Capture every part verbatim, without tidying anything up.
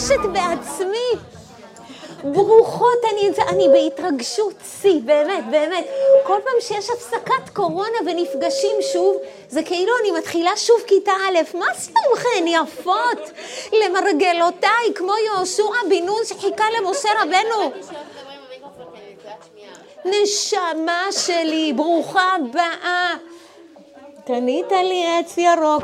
מתרגשת בעצמי. ברוכות, אני, אני בהתרגשות, סי, באמת, באמת. כל פעם שיש הפסקת קורונה ונפגשים שוב, זה כאילו אני מתחילה שוב כיתה א', מה שלומכן יפות? למרגלותיי, כמו יהושע בן נון שחיכה למשה רבנו. נשמה שלי, ברוכה הבאה. קנית לי עץ ירוק.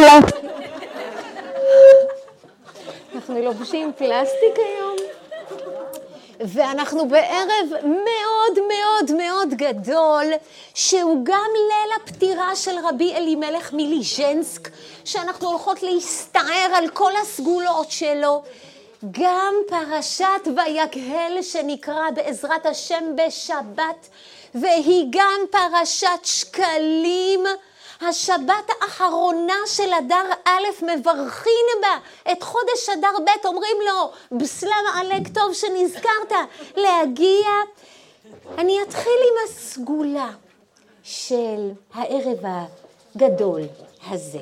אנחנו לובשים פלסטיק היום. ואנחנו בערב מאוד מאוד מאוד גדול, שהוא גם ליל הפטירה של רבי אלימלך מליז'נסק, שאנחנו הולכות להסתער על כל הסגולות שלו. גם פרשת ויקהל שנקרא בעזרת השם בשבת, והיא גם פרשת שקלים, השבת האחרונה של אדר א', מברכים בה את חודש אדר ב', אומרים לו בסלאם עליק, טוב שנזכרת להגיע. אני אתחיל עם הסגולה של הערב הגדול הזה.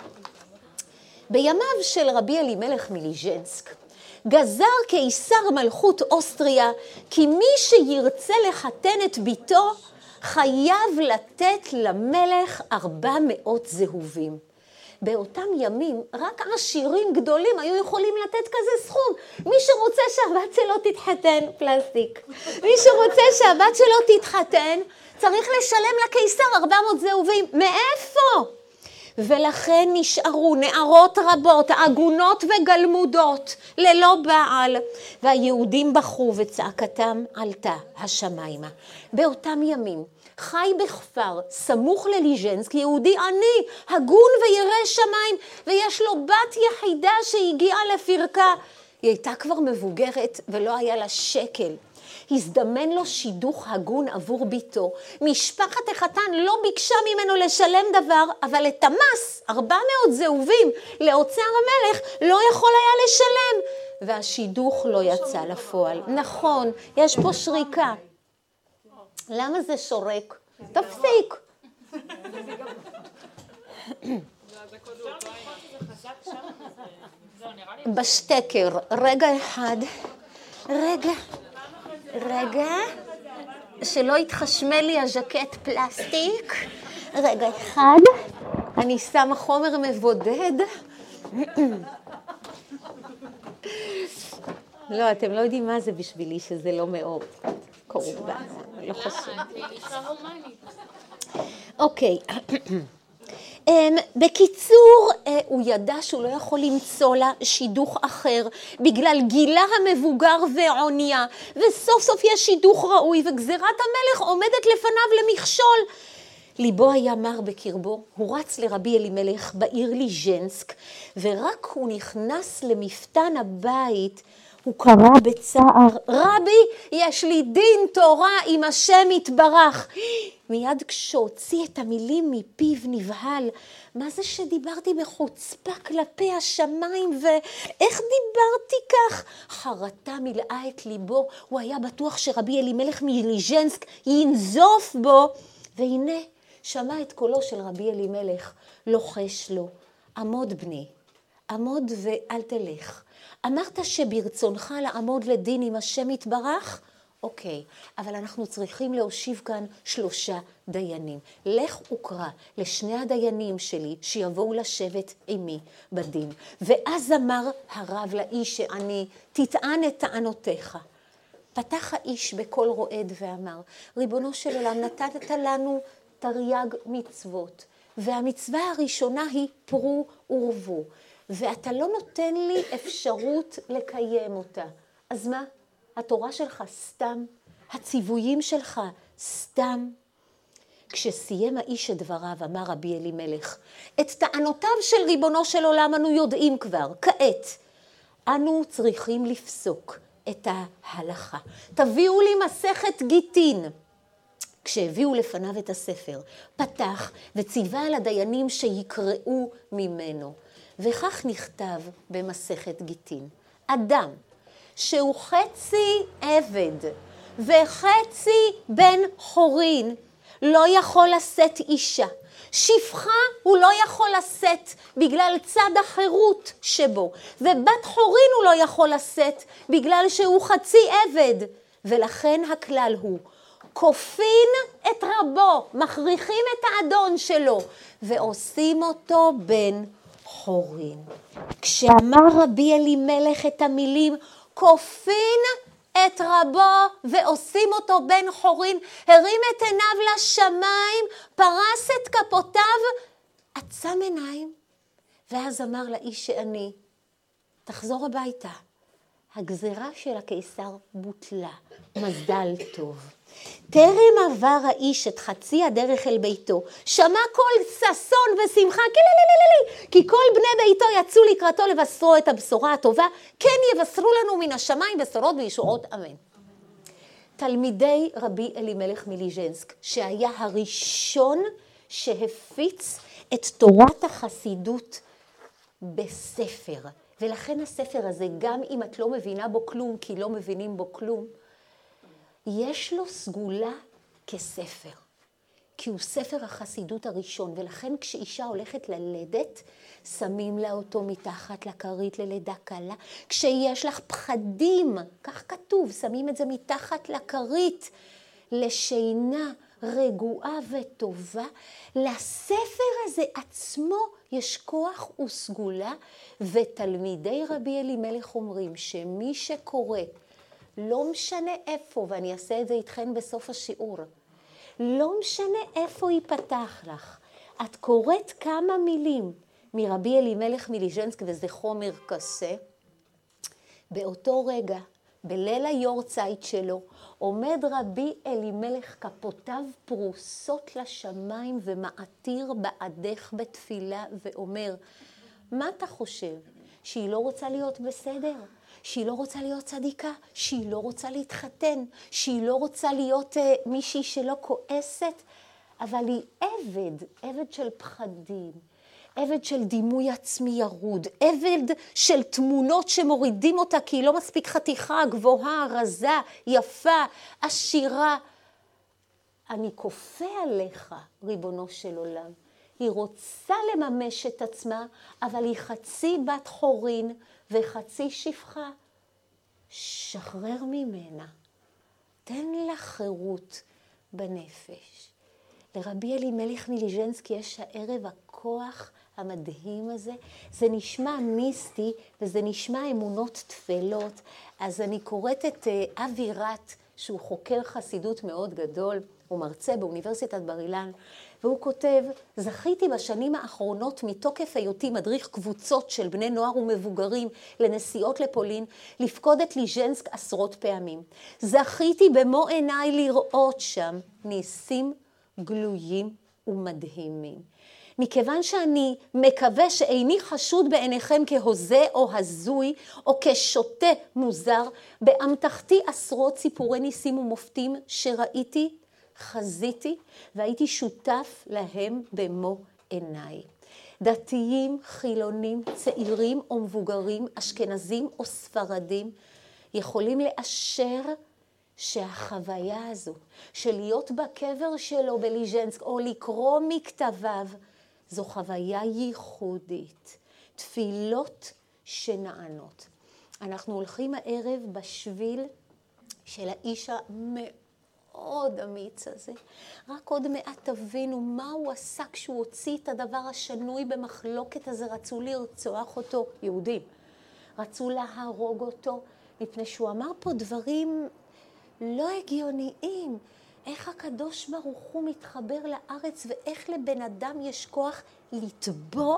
בימיו של רבי אלימלך מליז'נסק גזר קיסר מלכות אוסטריה כי מי שירצה לחתן את ביתו חייב לתת למלך ארבע מאות זהובים. באותם ימים רק עשירים גדולים היו יכולים לתת כזה סכום. מי שרוצה שהבת שלו תתחתן, פלסטיק, מי שרוצה שהבת שלו תתחתן צריך לשלם לקיסר ארבע מאות זהובים. מאיפה? ולכן נשארו נערות רבות, עגונות וגלמודות, ללא בעל, והיהודים בחרו וצעקתם עלתה השמיימה. באותם ימים חי בכפר סמוך לליז'נסק יהודי עני, הגון וירא שמיים, ויש לו בת יחידה שהגיעה לפרקה. היא הייתה כבר מבוגרת ולא היה לה שקל. הזדמן לו שידוך הגון עבור ביתו. משפחת החתן לא ביקשה ממנו לשלם דבר, אבל את המס, ארבע מאות זהובים, לאוצר המלך לא יכול היה לשלם. והשידוך לא יצא לפועל. נכון, יש פה שריקה. למה זה שורק? תפסיק. בשטקר, רגע אחד, רגע. רגע, שלא יתחשמל לי הז'קט פלסטיק. רגע אחד, אני שמה חומר מבודד. לא, אתם לא יודעים מה זה בשבילי שזה לא מאוד קורבן, לא חשוב. אוקיי. בקיצור, הוא ידע שהוא לא יכול למצוא לה שידוך אחר בגלל גילה המבוגר ועוניה, וסוף סוף יש שידוך ראוי וגזירת המלך עומדת לפניו למכשול. ליבו היה מר בקרבו, הוא רץ לרבי אלימלך בעיר ליז'נסק, ורק הוא נכנס למפתן הבית הוא קרא בצער, רבי, יש לי דין תורה עם השם יתברך. מיד כשהוציא את המילים מפיו נבהל, מה זה שדיברתי בחוצפה כלפי השמיים, ואיך דיברתי כך? חרטה מילאה את ליבו, הוא היה בטוח שרבי אלימלך מליז'נסק ינזוף בו, והנה שמע את קולו של רבי אלימלך, לוחש לו, עמוד בני, עמוד ואל תלך. אמרת שברצונך לעמוד לדין עם השם יתברך? אוקיי, אבל אנחנו צריכים להושיב כאן שלושה דיינים. לך וקרא לשני הדיינים שלי שיבואו לשבת עמי בדין. ואז אמר הרב לאיש שאני, תטען את טענותיך. פתח האיש בקול רועד ואמר, ריבונו של עולם, נתת לנו תרי"ג מצוות, והמצווה הראשונה היא פרו ורבו. ואתה לא נותן לי אפשרות לקיים אותה. אז מה? התורה שלך סתם? הציוויים שלך סתם? כשסיים האיש את דבריו, אמר רבי אלימלך, את טענותיו של ריבונו של עולם אנו יודעים כבר, כעת. אנו צריכים לפסוק את ההלכה. תביאו לי מסכת גיטין. כשהביאו לפניו את הספר, פתח וציווה על הדיינים שיקראו ממנו. וכך נכתב במסכת גיטין, אדם שהוא חצי עבד וחצי בן חורין לא יכול לשאת אישה, שפחה הוא לא יכול לשאת בגלל צד החירות שבו, ובת חורין הוא לא יכול לשאת בגלל שהוא חצי עבד, ולכן הכלל הוא, כופין את רבו, מכריחים את האדון שלו, ועושים אותו בן חורין. כשאמר רבי אלימלך את המילים, כופין את רבו ועושים אותו בן חורין, הרים את עיניו לשמיים, פרס את כפותיו, עצם עיניים, ואז אמר לאיש שאני, תחזור הביתה. הגזרה של הקיסר בוטלה, מזל טוב. טרם עבר האיש את חצי הדרך אל ביתו, שמע קול ששון ושמחה, כי כל בני ביתו יצאו לקראתו לבשרו את הבשורה הטובה, כן יבשרו לנו מן השמיים בשורות וישועות, אמן. תלמידי רבי אלימלך מליז'נסק, שהיה הראשון שהפיץ את תורת החסידות בספר, ולכן הספר הזה, גם אם את לא מבינה בו כלום, כי לא מבינים בו כלום, יש לו סגולה כספר, כי הוא ספר החסידות הראשון, ולכן כשאישה הולכת ללדת, שמים לה אותו מתחת לכרית ללידה קלה. כשיש לך פחדים, כך כתוב, שמים את זה מתחת לכרית לשינה רגועה וטובה. לספר הזה עצמו יש כוח וסגולה, ותלמידי רבי אלימלך אומרים שמי שקורא, לא משנה איפה, ואני אעשה את זה איתכן בסוף השיעור, לא משנה איפה ייפתח לך, את קוראת כמה מילים מרבי אלימלך מליז'נסק, וזה חומר קשה, באותו רגע, בליל היורצייט שלו, עומד רבי אלימלך כפותיו פרוסות לשמיים ומעתיר בעדך בתפילה ואומר, מה אתה חושב? שהיא לא רוצה להיות בסדר? שהיא לא רוצה להיות צדיקה? שהיא לא רוצה להתחתן? שהיא לא רוצה להיות uh, מישהי שלא כועסת? אבל היא עבד, עבד של פחדים, עבד של דימוי עצמי ירוד, עבד של תמונות שמורידים אותה כי היא לא מספיק חתיכה, גבוהה, רזה, יפה, עשירה. אני כופה עליך, ריבונו של עולם. היא רוצה לממש את עצמה, אבל היא חצי בת חורין וחצי שפחה. שחרר ממנה. תן לה חירות בנפש. לרבי אלימלך מליז'נסק יש הערב הכוח המדהים הזה. זה נשמע מיסטי וזה נשמע אמונות תפלות. אז אני קוראת את אבי רט, שהוא חוקר חסידות מאוד גדול, הוא מרצה באוניברסיטת בר אילן, והוא כותב, זכיתי בשנים האחרונות מתוקף היותי מדריך קבוצות של בני נוער ומבוגרים לנסיעות לפולין, לפקוד את ליז'נסק עשרות פעמים. זכיתי במו עיניי לראות שם ניסים גלויים ומדהימים. מכיוון שאני מקווה שאיני חשוד בעיניכם כהוזה או הזוי או כשוטה מוזר, באמתחתי עשרות סיפורי ניסים ומופתים שראיתי, חזיתי והייתי שותף להם במו עיניי. דתיים, חילונים, צעירים או מבוגרים, אשכנזים או ספרדים, יכולים לאשר שהחוויה הזו של להיות בקבר שלו בליז'נסק או לקרוא מכתביו, זו חוויה ייחודית. תפילות שנענות. אנחנו הולכים הערב בשביל של האיש המאוד אמיץ הזה. רק עוד מעט תבינו מה הוא עשה כשהוא הוציא את הדבר השנוי במחלוקת הזה. רצו לרצוח אותו, יהודים. רצו להרוג אותו, מפני שהוא אמר פה דברים לא הגיוניים. איך הקדוש ברוך הוא מתחבר לארץ, ואיך לבן אדם יש כוח לתבוע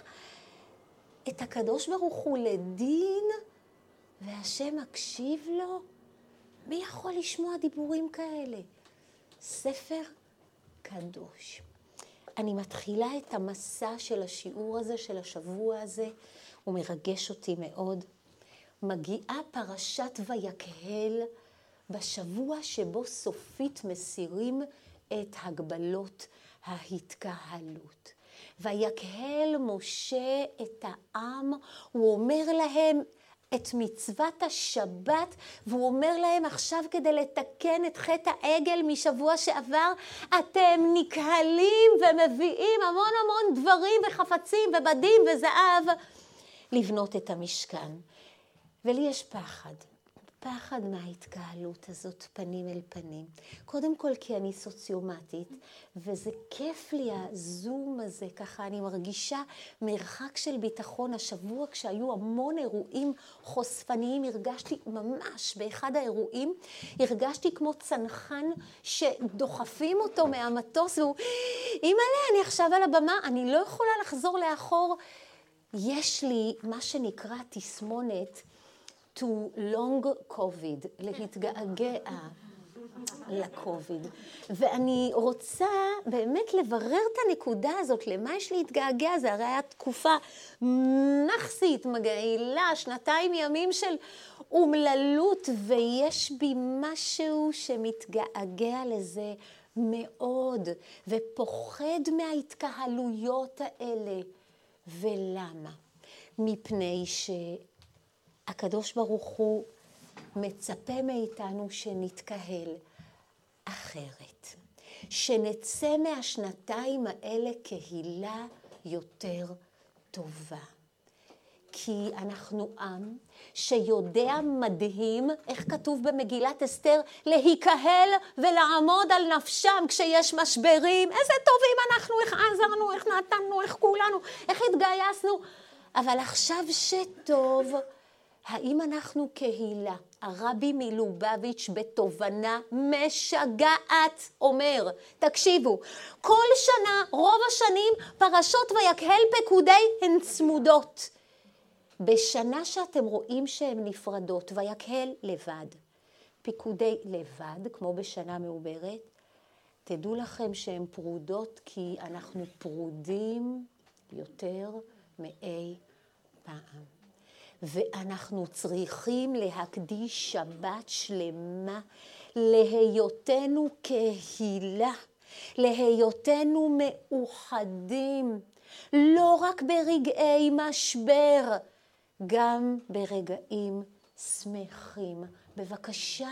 את הקדוש ברוך הוא לדין, והשם מקשיב לו. מי יכול לשמוע דיבורים כאלה? ספר קדוש. אני מתחילה את המסע של השיעור הזה, של השבוע הזה, הוא מרגש אותי מאוד. מגיעה פרשת ויקהל, בשבוע שבו סופית מסירים את הגבלות ההתקהלות. ויקהל משה את העם, הוא אומר להם, את מצוות השבת, והוא אומר להם עכשיו כדי לתקן את חטא העגל משבוע שעבר, אתם נקהלים ומביאים המון המון דברים וחפצים ובדים וזהב לבנות את המשכן. ולי יש פחד. פחד מההתקהלות הזאת פנים אל פנים. קודם כל כי אני סוציומטית, וזה כיף לי הזום הזה, ככה אני מרגישה מרחק של ביטחון. השבוע כשהיו המון אירועים חושפניים, הרגשתי ממש באחד האירועים, הרגשתי כמו צנחן שדוחפים אותו מהמטוס, והוא, אימא'לה, אני עכשיו על הבמה, אני לא יכולה לחזור לאחור. יש לי מה שנקרא תסמונת, to long COVID, להתגעגע לקוביד. ואני רוצה באמת לברר את הנקודה הזאת, למה יש להתגעגע? זה הרי היה תקופה נחסית, מגעילה, שנתיים ימים של אומללות, ויש בי משהו שמתגעגע לזה מאוד, ופוחד מההתקהלויות האלה. ולמה? מפני ש... הקדוש ברוך הוא מצפה מאיתנו שנתקהל אחרת, שנצא מהשנתיים האלה קהילה יותר טובה. כי אנחנו עם שיודע מדהים, איך כתוב במגילת אסתר, להיקהל ולעמוד על נפשם כשיש משברים. איזה טובים אנחנו, איך עזרנו, איך נתנו, איך כולנו, איך התגייסנו. אבל עכשיו שטוב, האם אנחנו קהילה? הרבי מלובביץ' בתובנה משגעת אומר, תקשיבו, כל שנה, רוב השנים, פרשות ויקהל פקודי הן צמודות. בשנה שאתם רואים שהן נפרדות, ויקהל לבד, פקודי לבד, כמו בשנה מעוברת, תדעו לכם שהן פרודות, כי אנחנו פרודים יותר מאי פעם. ואנחנו צריכים להקדיש שבת שלמה להיותנו קהילה, להיותנו מאוחדים, לא רק ברגעי משבר, גם ברגעים שמחים. בבקשה,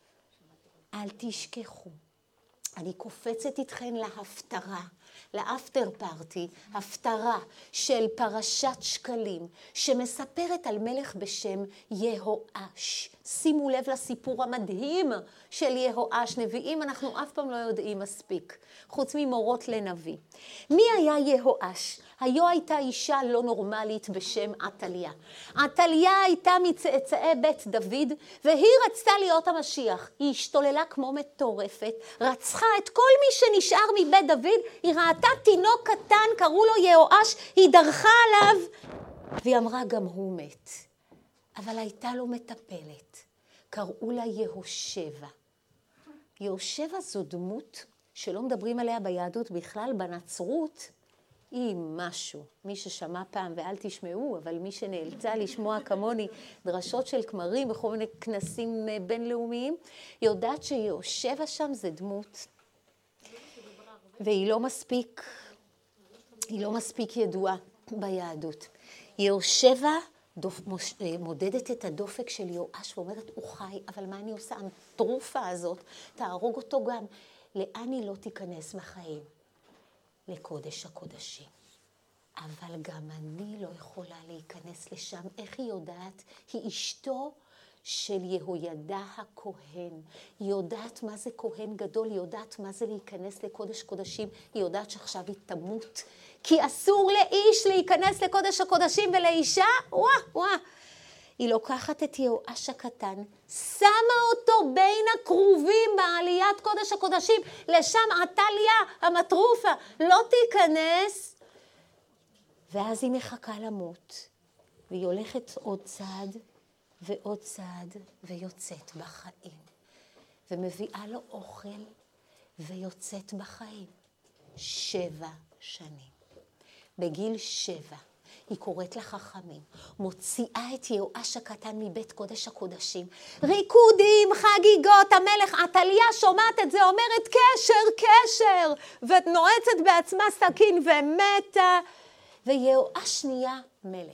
אל תשכחו. אני קופצת איתכן להפטרה, לאפטר פארטי, הפטרה של פרשת שקלים, שמספרת על מלך בשם יהואש. שימו לב לסיפור המדהים של יהואש. נביאים אנחנו אף פעם לא יודעים מספיק, חוץ ממורות לנביא. מי היה יהואש? היו הייתה אישה לא נורמלית בשם עתליה. עתליה הייתה מצאצאי בית דוד, והיא רצתה להיות המשיח. היא השתוללה כמו מטורפת, רצחה את כל מי שנשאר מבית דוד, היא ראתה תינוק קטן, קראו לו יהואש, היא דרכה עליו, והיא אמרה גם הוא מת. אבל הייתה לו מטפלת, קראו לה יהושבע. יהושבע זו דמות שלא מדברים עליה ביהדות בכלל, בנצרות, היא משהו. מי ששמע פעם, ואל תשמעו, אבל מי שנאלצה לשמוע כמוני דרשות של כמרים בכל מיני כנסים בינלאומיים, יודעת שיהושבע שם זה דמות, והיא לא מספיק, היא לא מספיק ידועה ביהדות. יהושבע דופ, מודדת את הדופק של יהואש ואומרת, הוא חי, אבל מה אני עושה? התרופה הזאת, תהרוג אותו גם. לאן היא לא תיכנס מהחיים? לקודש הקודשים. אבל גם אני לא יכולה להיכנס לשם. איך היא יודעת? היא אשתו של יהוידע הכהן. היא יודעת מה זה כהן גדול, היא יודעת מה זה להיכנס לקודש קודשים, היא יודעת שעכשיו היא תמות. כי אסור לאיש להיכנס לקודש הקודשים ולאישה, וואה, וואה. היא לוקחת את יהואש הקטן, שמה אותו בין הקרובים בעליית קודש הקודשים, לשם עתליה המטרופה, לא תיכנס. ואז היא מחכה למות, והיא הולכת עוד צעד ועוד צעד, ויוצאת בחיים. ומביאה לו אוכל, ויוצאת בחיים. שבע שנים. בגיל שבע. היא קוראת לחכמים, מוציאה את יהואש הקטן מבית קודש הקודשים. ריקודים, חגיגות, המלך עתליה שומעת את זה, אומרת קשר, קשר, ונועצת בעצמה סכין ומתה. ויהואש נהיה מלך.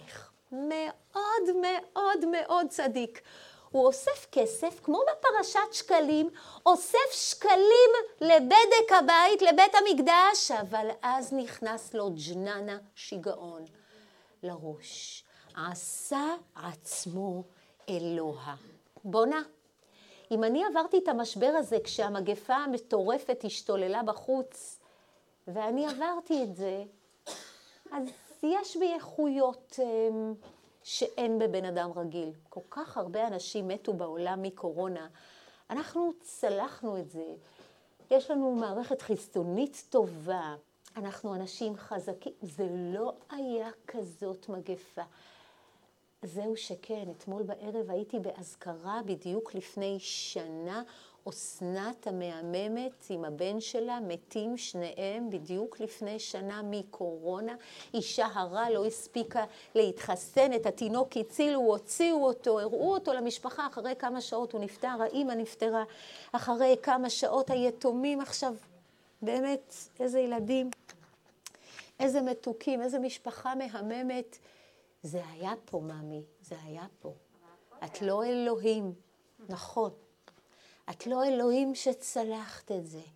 מאוד מאוד מאוד צדיק. הוא אוסף כסף, כמו בפרשת שקלים, אוסף שקלים לבדק הבית, לבית המקדש, אבל אז נכנס לו ג'ננה שיגעון לראש. עשה עצמו אלוה. בונה, אם אני עברתי את המשבר הזה כשהמגפה המטורפת השתוללה בחוץ, ואני עברתי את זה, אז יש בי איכויות שאין בבן אדם רגיל. כל כך הרבה אנשים מתו בעולם מקורונה. אנחנו צלחנו את זה. יש לנו מערכת חיסונית טובה. אנחנו אנשים חזקים. זה לא היה כזאת מגפה. זהו שכן, אתמול בערב הייתי באזכרה בדיוק לפני שנה, אסנת המהממת עם הבן שלה, מתים שניהם בדיוק לפני שנה מקורונה. אישה הרה לא הספיקה להתחסן, את התינוק הצילו, הוציאו אותו, הראו אותו למשפחה, אחרי כמה שעות הוא נפטר, האמא נפטרה, אחרי כמה שעות היתומים עכשיו, באמת איזה ילדים, איזה מתוקים, איזה משפחה מהממת. זה היה פה, ממי, זה היה פה. את לא אלוהים, נכון. את לא אלוהים שצלחת את זה.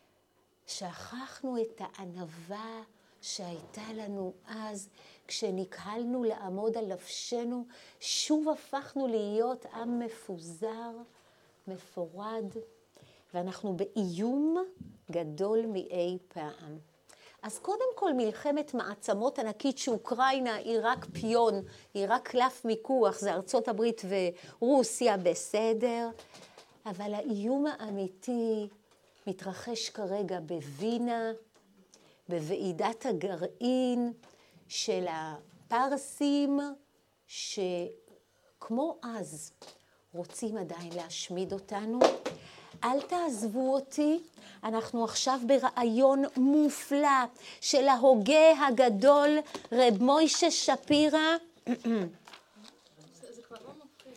שכחנו את הענווה שהייתה לנו אז, כשנקהלנו לעמוד על נפשנו, שוב הפכנו להיות עם מפוזר, מפורד, ואנחנו באיום גדול מאי פעם. אז קודם כל מלחמת מעצמות ענקית שאוקראינה היא רק פיון, היא רק קלף מיקוח, זה ארצות הברית ורוסיה בסדר, אבל האיום האמיתי מתרחש כרגע בווינה, בוועידת הגרעין של הפרסים, שכמו אז רוצים עדיין להשמיד אותנו. אל תעזבו אותי, אנחנו עכשיו ברעיון מופלא של ההוגה הגדול רב מוישה שפירא. זה כבר לא מפחיד.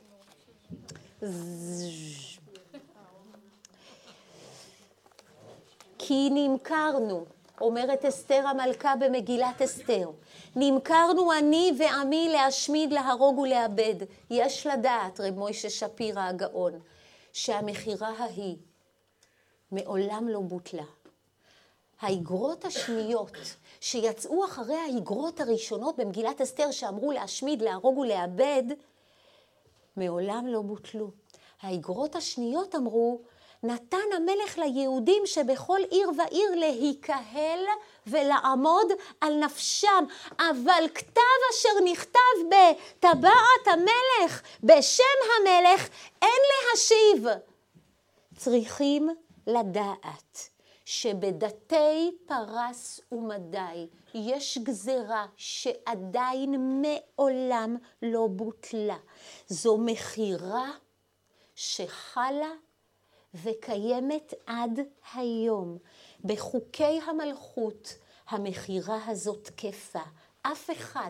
כי נמכרנו, אומרת אסתר המלכה במגילת אסתר, נמכרנו אני ועמי להשמיד, להרוג ולאבד. יש לדעת, רב מוישה שפירא הגאון, שהמחירה ההיא מעולם לא בוטלה. האיגרות השניות שיצאו אחרי האיגרות הראשונות במגילת אסתר שאמרו להשמיד, להרוג ולאבד, מעולם לא בוטלו. האיגרות השניות אמרו, נתן המלך ליהודים שבכל עיר ועיר להיקהל ולעמוד על נפשם, אבל כתב אשר נכתב בטבעת המלך, בשם המלך, אין להשיב. צריכים לדעת שבדתי פרס ומדי יש גזרה שעדיין מעולם לא בוטלה. זו מחירה שחלה וקיימת עד היום. בחוקי המלכות המחירה הזאת תקפה. אף אחד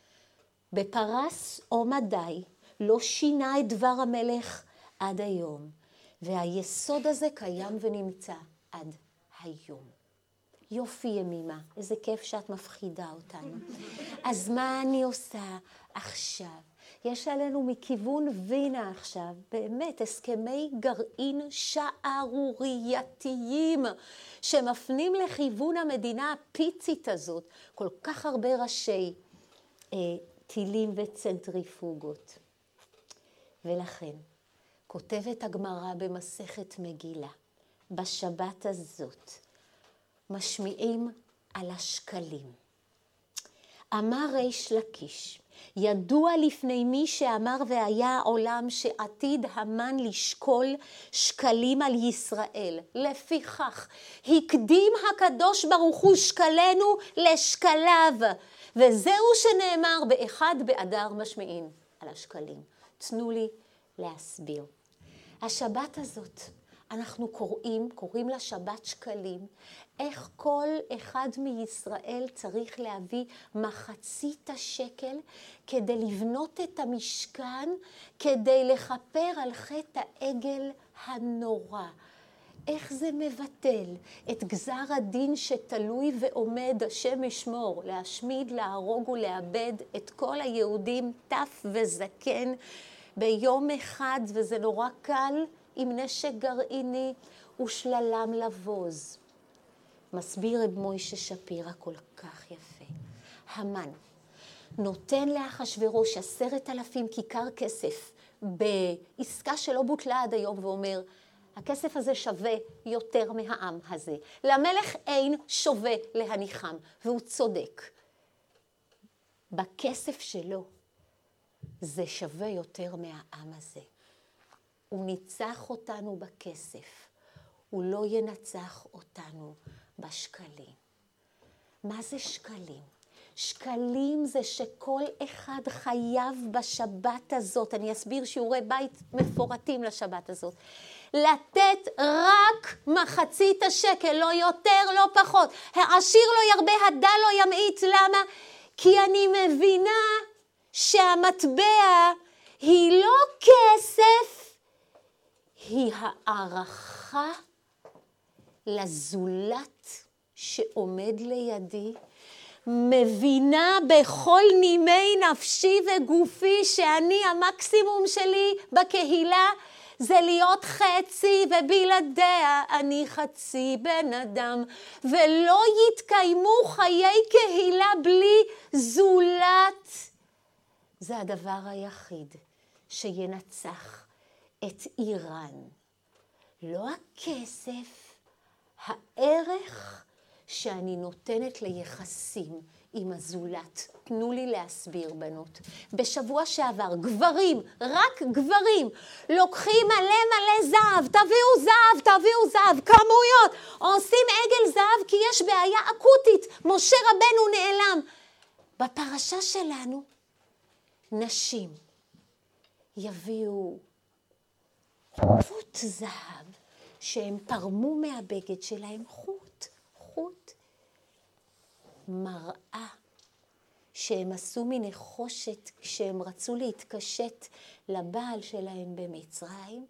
בפרס או מדי לא שינה את דבר המלך עד היום. והיסוד הזה קיים ונמצא עד היום. יופי ימימה, איזה כיף שאת מפחידה אותנו. אז מה אני עושה עכשיו? יש עלינו מכיוון וינה עכשיו, באמת, הסכמי גרעין שערורייתיים, שמפנים לכיוון המדינה הפיצית הזאת, כל כך הרבה ראשי אה, טילים וצנטריפוגות. ולכן, כותבת הגמרא במסכת מגילה, בשבת הזאת, משמיעים על השקלים. אמר ריש לקיש, ידוע לפני מי שאמר והיה העולם שעתיד המן לשקול שקלים על ישראל. לפיכך, הקדים הקדוש ברוך הוא שקלנו לשקליו. וזהו שנאמר באחד באדר משמיעים על השקלים. תנו לי להסביר. השבת הזאת, אנחנו קוראים, קוראים לה שבת שקלים, איך כל אחד מישראל צריך להביא מחצית השקל כדי לבנות את המשכן, כדי לכפר על חטא העגל הנורא. איך זה מבטל את גזר הדין שתלוי ועומד השם ישמור, להשמיד, להרוג ולאבד את כל היהודים טף וזקן ביום אחד, וזה נורא קל עם נשק גרעיני ושללם לבוז. מסביר רב מוישה שפירא כל כך יפה. המן נותן לאחשוורוש עשרת אלפים כיכר כסף בעסקה שלא בוטלה עד היום, ואומר, הכסף הזה שווה יותר מהעם הזה. למלך אין שווה להניחם, והוא צודק. בכסף שלו זה שווה יותר מהעם הזה. הוא ניצח אותנו בכסף, הוא לא ינצח אותנו בשקלים. מה זה שקלים? שקלים זה שכל אחד חייב בשבת הזאת, אני אסביר שיעורי בית מפורטים לשבת הזאת, לתת רק מחצית השקל, לא יותר, לא פחות. העשיר לא ירבה, הדל לא ימעיט. למה? כי אני מבינה שהמטבע היא לא כסף, היא הערכה לזולת שעומד לידי. מבינה בכל נימי נפשי וגופי שאני המקסימום שלי בקהילה זה להיות חצי, ובלעדיה אני חצי בן אדם, ולא יתקיימו חיי קהילה בלי זולת. זה הדבר היחיד שינצח את איראן. לא הכסף, הערך שאני נותנת ליחסים עם הזולת. תנו לי להסביר, בנות. בשבוע שעבר, גברים, רק גברים, לוקחים מלא מלא זהב, תביאו זהב, תביאו זהב, כמויות, עושים עגל זהב כי יש בעיה אקוטית, משה רבנו נעלם. בפרשה שלנו, נשים יביאו חוט זהב, שהם פרמו מהבגד שלהם, חוט, חוט, מראה שהם עשו מנחושת כשהם רצו להתקשט לבעל שלהם במצרים,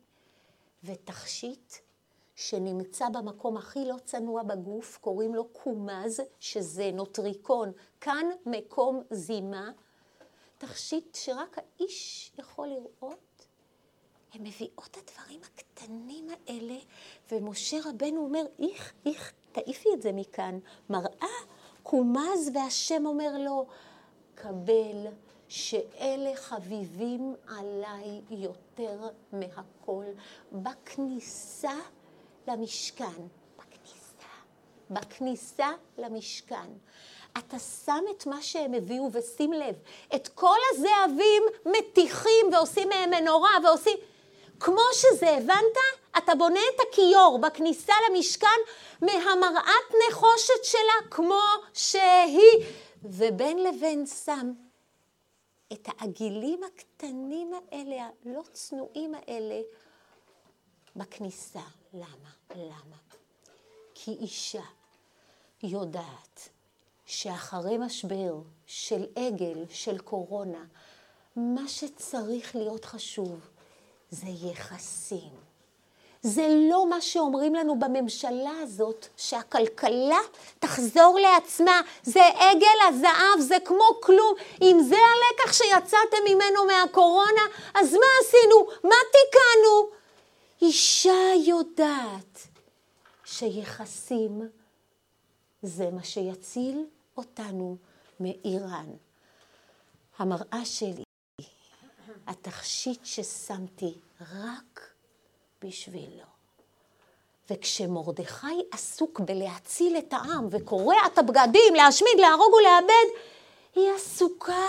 ותכשיט שנמצא במקום הכי לא צנוע בגוף, קוראים לו קומז, שזה נוטריקון, כאן מקום זימה, תכשיט שרק האיש יכול לראות. הם מביאות את הדברים הקטנים האלה, ומשה רבנו אומר, איך, איך, תעיפי את זה מכאן, מראה קומז, והשם אומר לו, קבל שאלה חביבים עליי יותר מהכל. בכניסה למשכן, בכניסה, בכניסה למשכן, אתה שם את מה שהם הביאו, ושים לב, את כל הזהבים מתיחים ועושים מהם מנורה ועושים, כמו שזה, הבנת? אתה בונה את הכיור בכניסה למשכן מהמראת נחושת שלה כמו שהיא, ובין לבין שם את העגילים הקטנים האלה, הלא צנועים האלה, בכניסה. למה? למה? כי אישה יודעת שאחרי משבר של עגל, של קורונה, מה שצריך להיות חשוב זה יחסים. זה לא מה שאומרים לנו בממשלה הזאת, שהכלכלה תחזור לעצמה. זה עגל הזהב, זה כמו כלום. אם זה הלקח שיצאתם ממנו מהקורונה, אז מה עשינו? מה תיקנו? אישה יודעת שיחסים זה מה שיציל אותנו מאיראן. המראה שלי, התכשיט ששמתי רק בשבילו. וכשמרדכי עסוק בלהציל את העם וקורע את הבגדים, להשמיד, להרוג ולאבד, היא עסוקה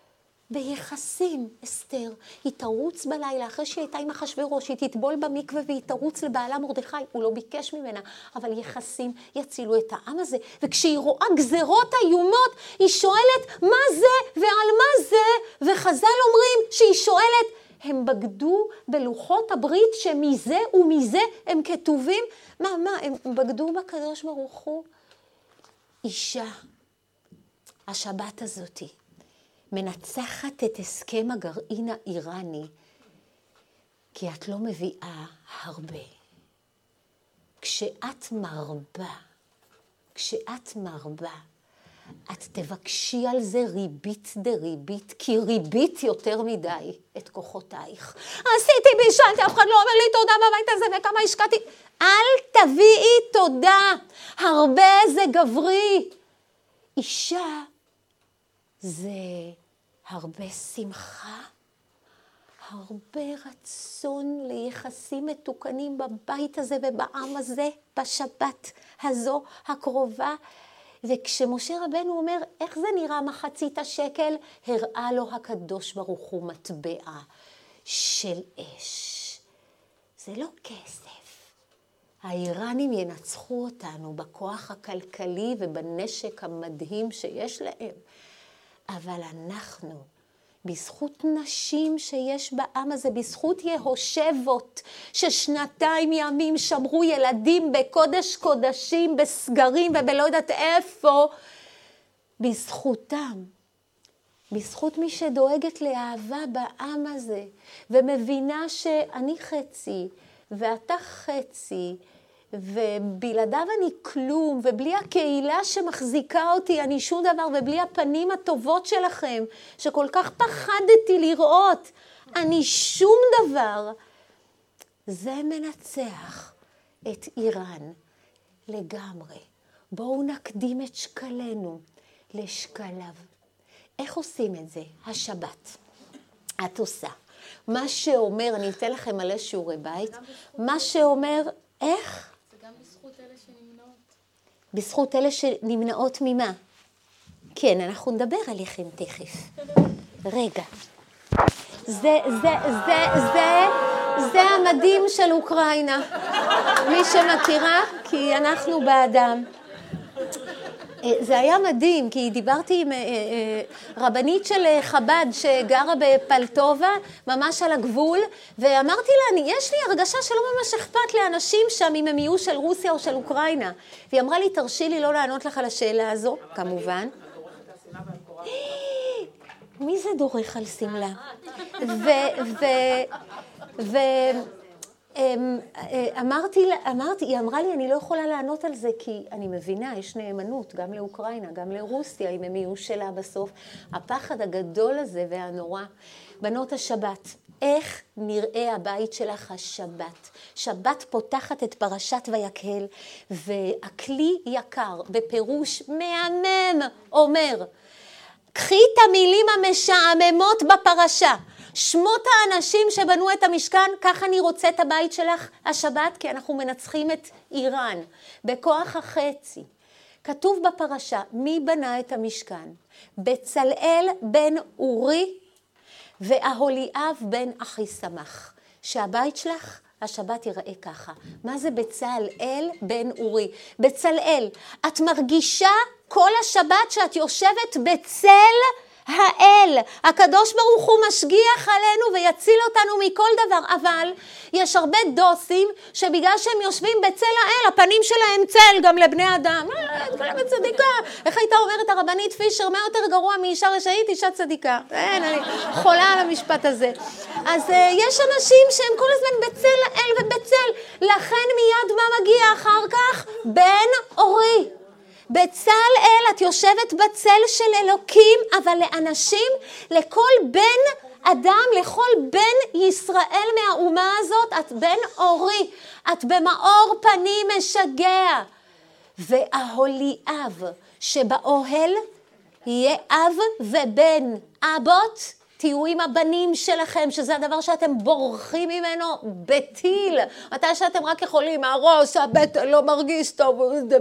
ביחסים. אסתר, היא תרוץ בלילה, אחרי שהיא הייתה עם אחשוורוש, היא תטבול במקווה והיא תרוץ לבעלה מרדכי, הוא לא ביקש ממנה, אבל יחסים יצילו את העם הזה. וכשהיא רואה גזרות איומות, היא שואלת מה זה ועל מה זה, וחז"ל אומרים שהיא שואלת, הם בגדו בלוחות הברית שמזה ומזה הם כתובים? מה, מה, הם בגדו בקדוש ברוך הוא? אישה, השבת הזאת מנצחת את הסכם הגרעין האיראני, כי את לא מביאה הרבה. כשאת מרבה, כשאת מרבה, את תבקשי על זה ריבית דריבית, כי ריבית יותר מדי את כוחותייך. עשיתי בישלתי, אף אחד לא אומר לי תודה בבית הזה וכמה השקעתי. אל תביאי תודה, הרבה זה גברי. אישה זה הרבה שמחה, הרבה רצון ליחסים מתוקנים בבית הזה ובעם הזה, בשבת הזו הקרובה. וכשמשה רבנו אומר, איך זה נראה מחצית השקל? הראה לו הקדוש ברוך הוא מטבע של אש. זה לא כסף. האיראנים ינצחו אותנו בכוח הכלכלי ובנשק המדהים שיש להם. אבל אנחנו, בזכות נשים שיש בעם הזה, בזכות יהושבות, ששנתיים ימים שמרו ילדים בקודש קודשים, בסגרים ובלא יודעת איפה, בזכותם, בזכות מי שדואגת לאהבה בעם הזה, ומבינה שאני חצי, ואתה חצי, ובלעדיו אני כלום, ובלי הקהילה שמחזיקה אותי אני שום דבר, ובלי הפנים הטובות שלכם, שכל כך פחדתי לראות, אני שום דבר. זה מנצח את איראן לגמרי. בואו נקדים את שקלנו לשקליו. איך עושים את זה? השבת. את עושה. מה שאומר, אני אתן לכם מלא שיעורי בית, מה שאומר, איך? זה גם בזכות אלה שנמנעות. בזכות אלה שנמנעות ממה? כן, אנחנו נדבר עליכם תכף. רגע. זה, זה, זה, זה, זה המדים של אוקראינה. מי שמכירה, כי אנחנו באדם. זה היה מדהים, כי דיברתי עם רבנית של חב"ד שגרה בפלטובה, ממש על הגבול, ואמרתי לה, יש לי הרגשה שלא ממש אכפת לאנשים שם אם הם יהיו של רוסיה או של אוקראינה. והיא אמרה לי, תרשי לי לא לענות לך על השאלה הזו, כמובן. מי זה דורך על סמלה? ו... ו... ו... אמרתי, אמרתי, היא אמרה לי, אני לא יכולה לענות על זה, כי אני מבינה, יש נאמנות גם לאוקראינה, גם לרוסיה, אם הם יהיו שלה בסוף. הפחד הגדול הזה והנורא. בנות השבת, איך נראה הבית שלך השבת? שבת פותחת את פרשת ויקהל, והכלי יקר, בפירוש מהמם, אומר, קחי את המילים המשעממות בפרשה, שמות האנשים שבנו את המשכן, כך אני רוצה את הבית שלך השבת, כי אנחנו מנצחים את איראן בכוח החצי. כתוב בפרשה, מי בנה את המשכן? בצלאל בן אורי ואהוליאב בן אחיסמך. שהבית שלך השבת ייראה ככה. מה זה בצלאל בן אורי? בצלאל, את מרגישה כל השבת שאת יושבת בצל האל, הקדוש ברוך הוא משגיח עלינו ויציל אותנו מכל דבר, אבל יש הרבה דוסים שבגלל שהם יושבים בצל האל, הפנים שלהם צל גם לבני אדם. את כולם צדיקה. איך הייתה אומרת הרבנית פישר, מה יותר גרוע מאישה רשאית, אישה צדיקה? אין, אני חולה על המשפט הזה. אז uh, יש אנשים שהם כל הזמן בצל האל ובצל, לכן מיד מה מגיע אחר כך? בן אורי. בצלאל, את יושבת בצל של אלוקים, אבל לאנשים, לכל בן אדם, לכל בן ישראל מהאומה הזאת, את בן אורי, את במאור פנים משגע. וההוליאב שבאוהל יהיה אב ובן, אבות, תהיו עם הבנים שלכם, שזה הדבר שאתם בורחים ממנו בטיל. מתי שאתם רק יכולים, הראש, הבטן לא מרגיש טוב.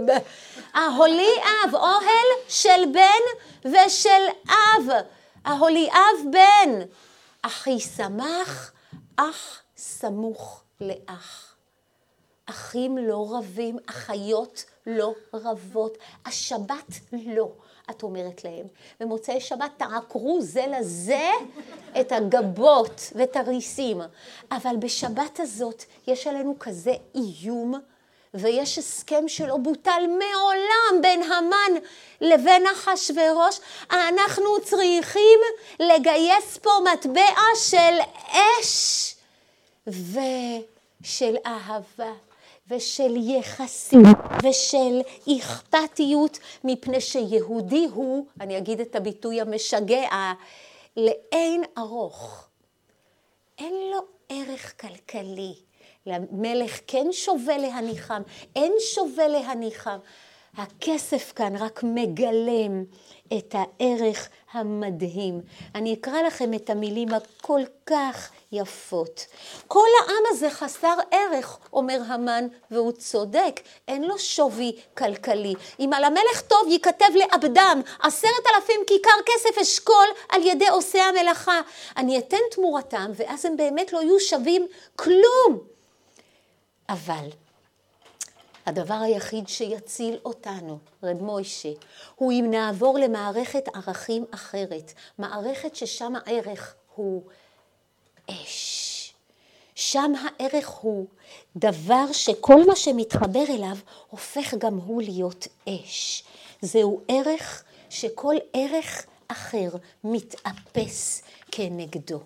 ההוליאב, אוהל של בן ושל אב. ההוליאב בן. אחי שמח, אח סמוך לאח. אחים לא רבים, אחיות לא רבות. השבת לא. את אומרת להם, במוצאי שבת תעקרו זה לזה את הגבות ואת הריסים. אבל בשבת הזאת יש עלינו כזה איום, ויש הסכם שלא בוטל מעולם בין המן לבין אחשוורוש. אנחנו צריכים לגייס פה מטבע של אש ושל אהבה. ושל יחסים ושל אכפתיות, מפני שיהודי הוא, אני אגיד את הביטוי המשגע, לאין ארוך. אין לו ערך כלכלי. למלך כן שווה להניחם, אין שווה להניחם. הכסף כאן רק מגלם את הערך המדהים. אני אקרא לכם את המילים הכל כך יפות. כל העם הזה חסר ערך, אומר המן, והוא צודק, אין לו שווי כלכלי. אם על המלך טוב ייכתב לעבדם עשרת אלפים כיכר כסף אשכול על ידי עושי המלאכה. אני אתן תמורתם ואז הם באמת לא יהיו שווים כלום. אבל הדבר היחיד שיציל אותנו, רב מוישה, הוא אם נעבור למערכת ערכים אחרת. מערכת ששם הערך הוא אש. שם הערך הוא דבר שכל מה שמתחבר אליו הופך גם הוא להיות אש. זהו ערך שכל ערך אחר מתאפס כנגדו.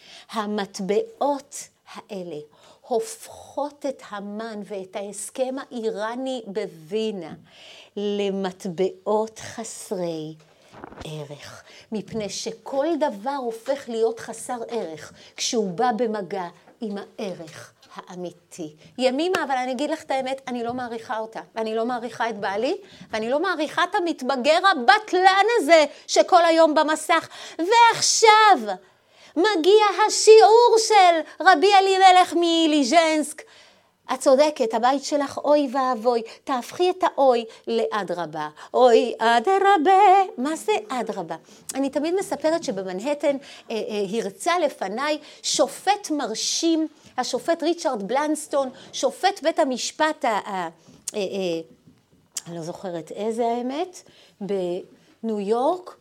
המטבעות האלה הופכות את המן ואת ההסכם האיראני בווינה למטבעות חסרי ערך. מפני שכל דבר הופך להיות חסר ערך כשהוא בא במגע עם הערך האמיתי. ימימה, אבל אני אגיד לך את האמת, אני לא מעריכה אותה. ואני לא מעריכה את בעלי, ואני לא מעריכה את המתבגר הבטלן הזה שכל היום במסך. ועכשיו מגיע השיעור של רבי אלימלך מליז'נסק. את צודקת, הבית שלך אוי ואבוי, תהפכי את האוי לאדרבה. אוי אדרבה, מה זה אדרבה? אני תמיד מספרת שבמנהטן אה, אה, הרצה לפניי שופט מרשים, השופט ריצ'רד בלנסטון, שופט בית המשפט, ה, ה, אה, אה, אני לא זוכרת איזה האמת, בניו יורק,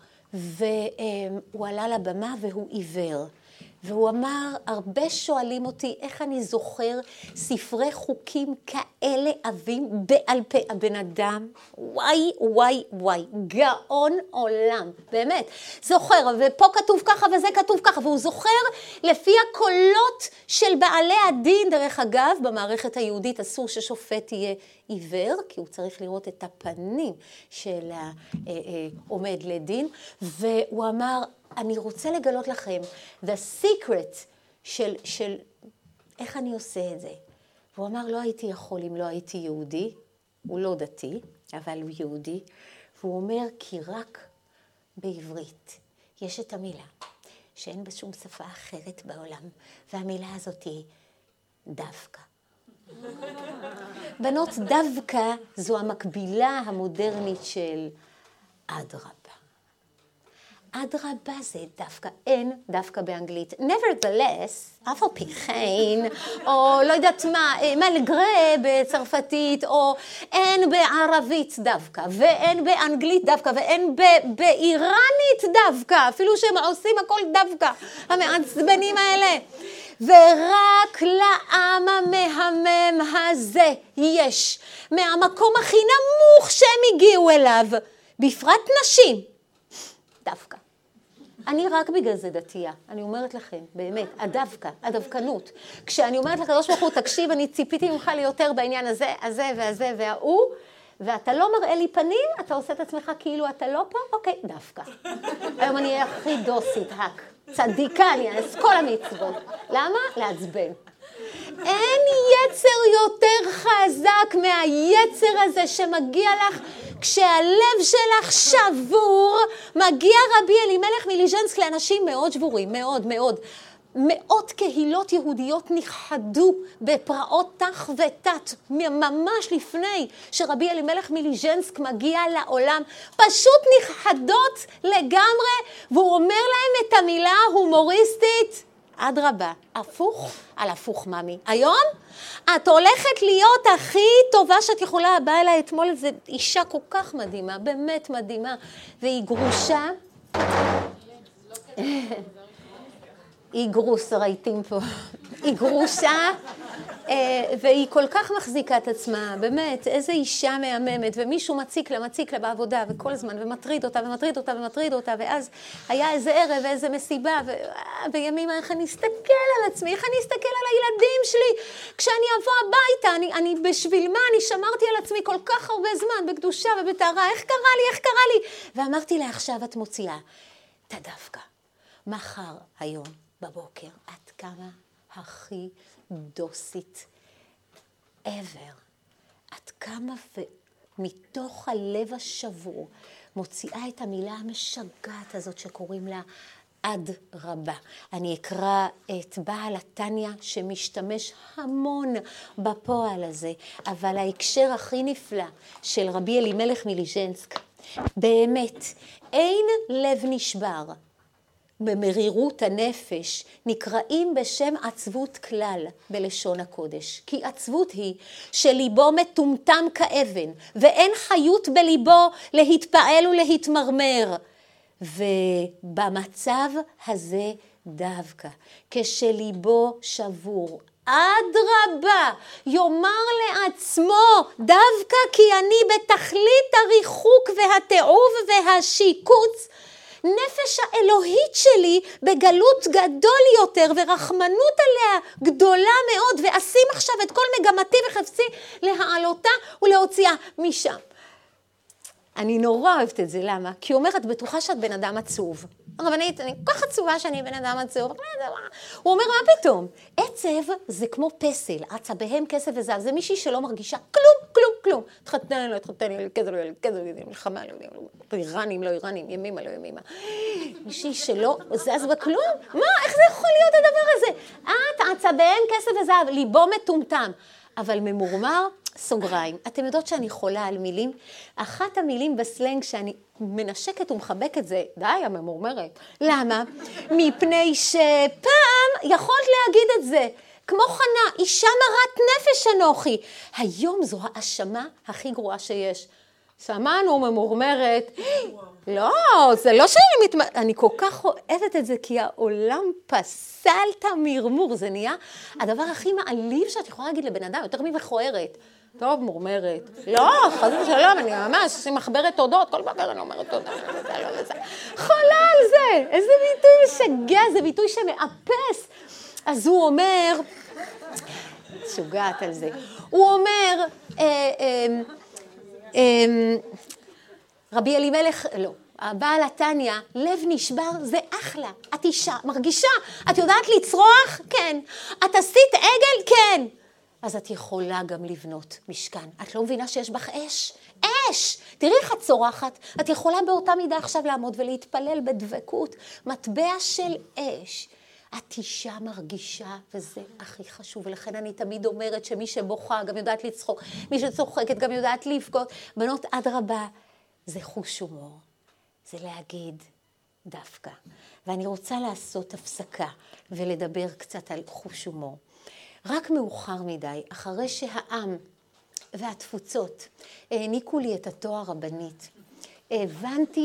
והוא עלה לבמה והוא עיוור. והוא אמר, הרבה שואלים אותי איך אני זוכר ספרי חוקים כאלה עבים בעל פה. הבן אדם, וואי, וואי, וואי, גאון עולם, באמת. זוכר, ופה כתוב ככה וזה כתוב ככה, והוא זוכר לפי הקולות של בעלי הדין. דרך אגב, במערכת היהודית אסור ששופט יהיה עיוור, כי הוא צריך לראות את הפנים של העומד לדין. והוא אמר, אני רוצה לגלות לכם, the secret של, של איך אני עושה את זה. והוא אמר, לא הייתי יכול אם לא הייתי יהודי, הוא לא דתי, אבל הוא יהודי, והוא אומר, כי רק בעברית יש את המילה, שאין בשום שפה אחרת בעולם, והמילה הזאת היא דווקא. בנות, דווקא זו המקבילה המודרנית של אדרבה. אדרבה זה דווקא, אין דווקא באנגלית. nevertheless, אף על פי כן, או לא יודעת מה, מלגרה בצרפתית, או אין בערבית דווקא, ואין באנגלית דווקא, ואין באיראנית דווקא, אפילו שהם עושים הכל דווקא, המעצבנים האלה. ורק לעם המהמם הזה יש, מהמקום הכי נמוך שהם הגיעו אליו, בפרט נשים, דווקא. אני רק בגלל זה דתייה, אני אומרת לכם, באמת, הדווקא, הדווקנות. כשאני אומרת לקדוש ברוך הוא, תקשיב, אני ציפיתי ממך ליותר בעניין הזה, הזה והזה וההוא, ואתה לא מראה לי פנים, אתה עושה את עצמך כאילו אתה לא פה, אוקיי, דווקא. היום אני אהיה הכי דוסית, רק. צדיקה, אני אעש כל המצוות. למה? לעצבן. אין יצר יותר חזק מהיצר הזה שמגיע לך כשהלב שלך שבור. מגיע רבי אלימלך מליז'נסק לאנשים מאוד שבורים, מאוד מאוד. מאות קהילות יהודיות נכחדו בפרעות תח ותת, ממש לפני שרבי אלימלך מליז'נסק מגיע לעולם, פשוט נכחדות לגמרי, והוא אומר להם את המילה ההומוריסטית, אדרבה, הפוך על הפוך ממי. היום את הולכת להיות הכי טובה שאת יכולה. באה אליי אתמול איזו אישה כל כך מדהימה, באמת מדהימה, והיא גרושה. היא גרוס, ראיתים פה. היא גרושה, והיא כל כך מחזיקה את עצמה, באמת, איזו אישה מהממת, ומישהו מציק לה, מציק לה בעבודה, וכל הזמן, ומטריד אותה, ומטריד אותה, ומטריד אותה, ואז היה איזה ערב, ואיזה מסיבה, וימים, איך אני אסתכל על עצמי, איך אני אסתכל על הילדים שלי, כשאני אבוא הביתה, אני, אני בשביל מה, אני שמרתי על עצמי כל כך הרבה זמן, בקדושה ובטהרה, איך קרה לי, איך קרה לי? ואמרתי לה, עכשיו את מוציאה, תדווקא, מחר, היום, בבוקר, את כמה הכי דוסית ever. את כמה ומתוך הלב השבור מוציאה את המילה המשגעת הזאת שקוראים לה עד רבה. אני אקרא את בעל התניא שמשתמש המון בפועל הזה, אבל ההקשר הכי נפלא של רבי אלימלך מליז'נסק, באמת, אין לב נשבר במרירות הנפש נקראים בשם עצבות כלל בלשון הקודש. כי עצבות היא שליבו מטומטם כאבן, ואין חיות בליבו להתפעל ולהתמרמר. ובמצב הזה דווקא, כשליבו שבור, אדרבה, יאמר לעצמו, דווקא כי אני בתכלית הריחוק והתיעוב והשיקוץ, נפש האלוהית שלי בגלות גדול יותר ורחמנות עליה גדולה מאוד, ואשים עכשיו את כל מגמתי וחפצי להעלותה ולהוציאה משם. אני נורא אוהבת את זה, למה? כי הוא אומר, את בטוחה שאת בן אדם עצוב. הרבנית, אני כל כך עצובה שאני בן אדם עצוב. הוא אומר, מה פתאום? עצב זה כמו פסל, עצביהם כסף וזהב. זה מישהי שלא מרגישה כלום, כלום, כלום. תחתן, לא תחתן, כזה, כזה, מלחמה, איראנים, לא איראנים, ימימה, לא ימימה. מישהי שלא זז בכלום? מה? איך זה יכול להיות הדבר הזה? את, עצביהם כסף וזהב, ליבו מטומטם. אבל ממורמר, סוגריים. אתם יודעות שאני חולה על מילים? אחת המילים בסלנג שאני מנשקת ומחבקת זה, די, הממורמרת. למה? מפני שפעם יכולת להגיד את זה. כמו חנה, אישה מרת נפש אנוכי. היום זו האשמה הכי גרועה שיש. שמענו ממורמרת. לא, זה לא שאני מתמ... אני כל כך אוהבת את זה, כי העולם פסל את המרמור. זה נהיה הדבר הכי מעליב שאת יכולה להגיד לבן אדם, יותר ממכוערת. טוב, מורמרת. לא, חס ושלום, אני ממש עושים מחברת תודות, כל בוקר אני אומרת תודה. חולה על זה. איזה ביטוי משגע, זה ביטוי שמאפס. אז הוא אומר, שוגעת על זה, הוא אומר, אה, אה, אה, רבי אלימלך, לא, הבעל התניא, לב נשבר, זה אחלה. את אישה, מרגישה, את יודעת לצרוח? כן. את עשית עגל? כן. אז את יכולה גם לבנות משכן. את לא מבינה שיש בך אש? אש! תראי איך את צורחת. את יכולה באותה מידה עכשיו לעמוד ולהתפלל בדבקות. מטבע של אש. את אישה מרגישה, וזה הכי חשוב. ולכן אני תמיד אומרת שמי שבוכה גם יודעת לצחוק. מי שצוחקת גם יודעת לבכות. בנות אדרבה, זה חוש הומור. זה להגיד דווקא. ואני רוצה לעשות הפסקה ולדבר קצת על חוש הומור. רק מאוחר מדי, אחרי שהעם והתפוצות העניקו לי את התואר רבנית, הבנתי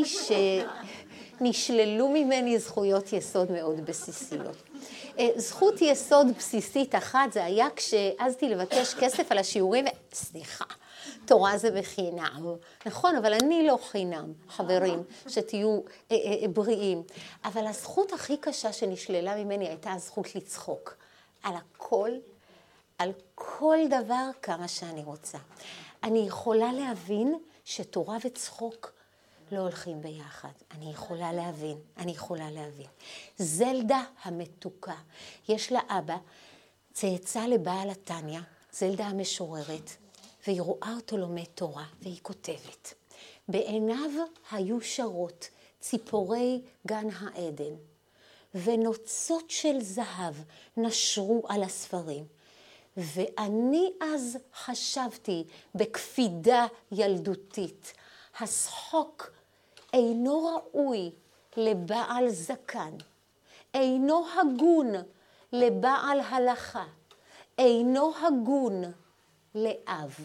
שנשללו ממני זכויות יסוד מאוד בסיסיות. זכות יסוד בסיסית אחת זה היה כשעזתי לבקש כסף על השיעורים, סליחה, תורה זה בחינם. נכון, אבל אני לא חינם, חברים, שתהיו אה, אה, בריאים. אבל הזכות הכי קשה שנשללה ממני הייתה הזכות לצחוק. על הכל, על כל דבר כמה שאני רוצה. אני יכולה להבין שתורה וצחוק לא הולכים ביחד. אני יכולה להבין, אני יכולה להבין. זלדה המתוקה, יש לה אבא, צאצא לבעל התניא, זלדה המשוררת, והיא רואה אותו לומד תורה, והיא כותבת. בעיניו היו שרות, ציפורי גן העדן, ונוצות של זהב נשרו על הספרים. ואני אז חשבתי בקפידה ילדותית, השחוק אינו ראוי לבעל זקן, אינו הגון לבעל הלכה, אינו הגון לאב.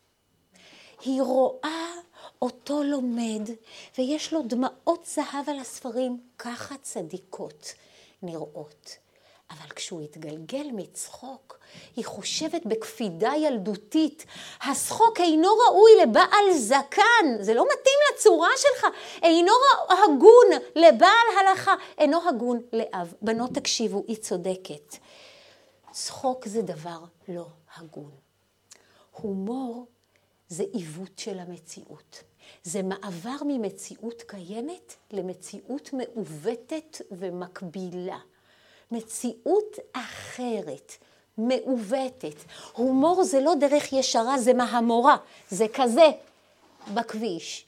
היא רואה אותו לומד, ויש לו דמעות זהב על הספרים, ככה צדיקות נראות. אבל כשהוא התגלגל מצחוק, היא חושבת בקפידה ילדותית, השחוק אינו ראוי לבעל זקן, זה לא מתאים לצורה שלך, אינו הגון לבעל הלכה, אינו הגון לאב. בנות תקשיבו, היא צודקת. צחוק זה דבר לא הגון. הומור זה עיוות של המציאות. זה מעבר ממציאות קיימת למציאות מעוותת ומקבילה. מציאות אחרת, מעוותת. הומור זה לא דרך ישרה, זה מהמורה. זה כזה בכביש.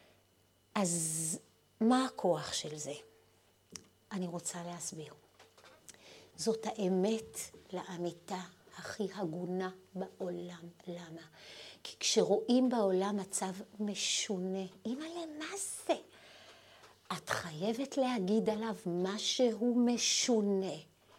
אז מה הכוח של זה? אני רוצה להסביר. זאת האמת לאמיתה הכי הגונה בעולם. למה? כי כשרואים בעולם מצב משונה, אימא'לה, מה זה? את חייבת להגיד עליו משהו משונה.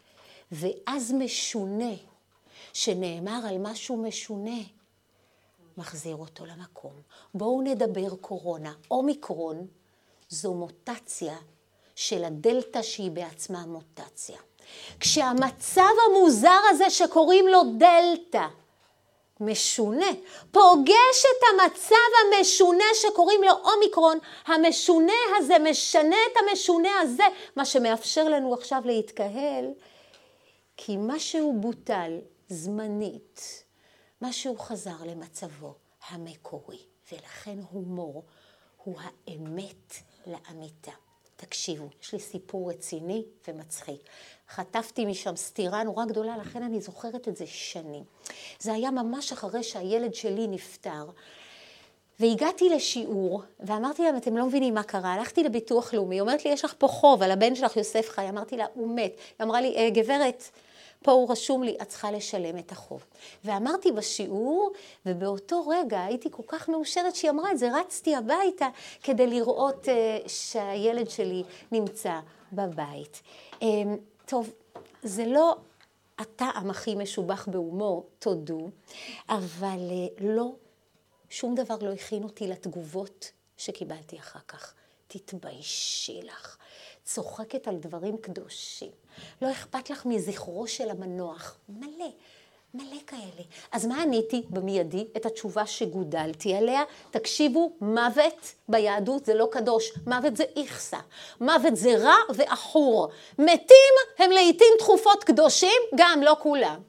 ואז משונה, שנאמר על משהו משונה, מחזיר אותו למקום. בואו נדבר קורונה. אומיקרון זו מוטציה של הדלטה שהיא בעצמה מוטציה. כשהמצב המוזר הזה שקוראים לו דלטה, משונה, פוגש את המצב המשונה שקוראים לו אומיקרון, המשונה הזה משנה את המשונה הזה, מה שמאפשר לנו עכשיו להתקהל, כי משהו בוטל זמנית, משהו חזר למצבו המקורי, ולכן הומור הוא האמת לאמיתה. תקשיבו, יש לי סיפור רציני ומצחיק. חטפתי משם סתירה נורא גדולה, לכן אני זוכרת את זה שנים. זה היה ממש אחרי שהילד שלי נפטר, והגעתי לשיעור, ואמרתי להם, אתם לא מבינים מה קרה, הלכתי לביטוח לאומי, היא אומרת לי, יש לך פה חוב על הבן שלך יוסף חי, אמרתי לה, הוא מת. היא אמרה לי, אה, גברת, פה הוא רשום לי, את צריכה לשלם את החוב. ואמרתי בשיעור, ובאותו רגע הייתי כל כך מאושרת שהיא אמרה את זה, רצתי הביתה כדי לראות uh, שהילד שלי נמצא בבית. Um, טוב, זה לא הטעם הכי משובח בהומור, תודו, אבל uh, לא, שום דבר לא הכין אותי לתגובות שקיבלתי אחר כך. תתביישי לך. צוחקת על דברים קדושים. לא אכפת לך מזכרו של המנוח. מלא, מלא כאלה. אז מה עניתי במיידי? את התשובה שגודלתי עליה. תקשיבו, מוות ביהדות זה לא קדוש. מוות זה איכסה. מוות זה רע ואחור. מתים הם לעתים תכופות קדושים, גם לא כולם.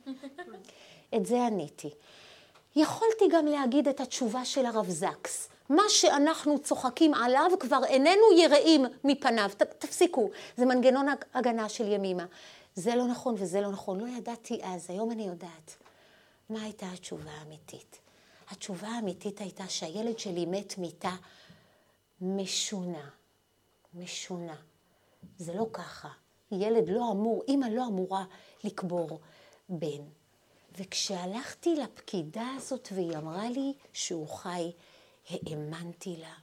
את זה עניתי. יכולתי גם להגיד את התשובה של הרב זקס. מה שאנחנו צוחקים עליו כבר איננו יראים מפניו. ת, תפסיקו, זה מנגנון הגנה של ימימה. זה לא נכון וזה לא נכון. לא ידעתי אז, היום אני יודעת. מה הייתה התשובה האמיתית? התשובה האמיתית הייתה שהילד שלי מת מיתה משונה. משונה. זה לא ככה. ילד לא אמור, אמא לא אמורה לקבור בן. וכשהלכתי לפקידה הזאת והיא אמרה לי שהוא חי, האמנתי לה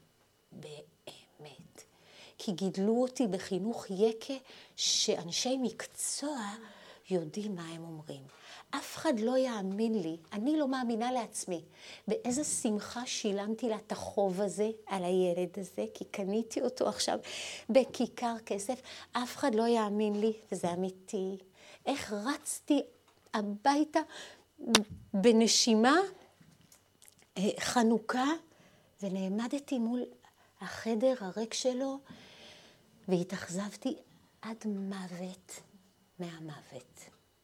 באמת. כי גידלו אותי בחינוך יקה שאנשי מקצוע יודעים מה הם אומרים. אף אחד לא יאמין לי, אני לא מאמינה לעצמי. באיזה שמחה שילמתי לה את החוב הזה על הילד הזה, כי קניתי אותו עכשיו בכיכר כסף. אף אחד לא יאמין לי, וזה אמיתי. איך רצתי הביתה בנשימה חנוכה, ונעמדתי מול החדר הריק שלו, והתאכזבתי עד מוות מהמוות.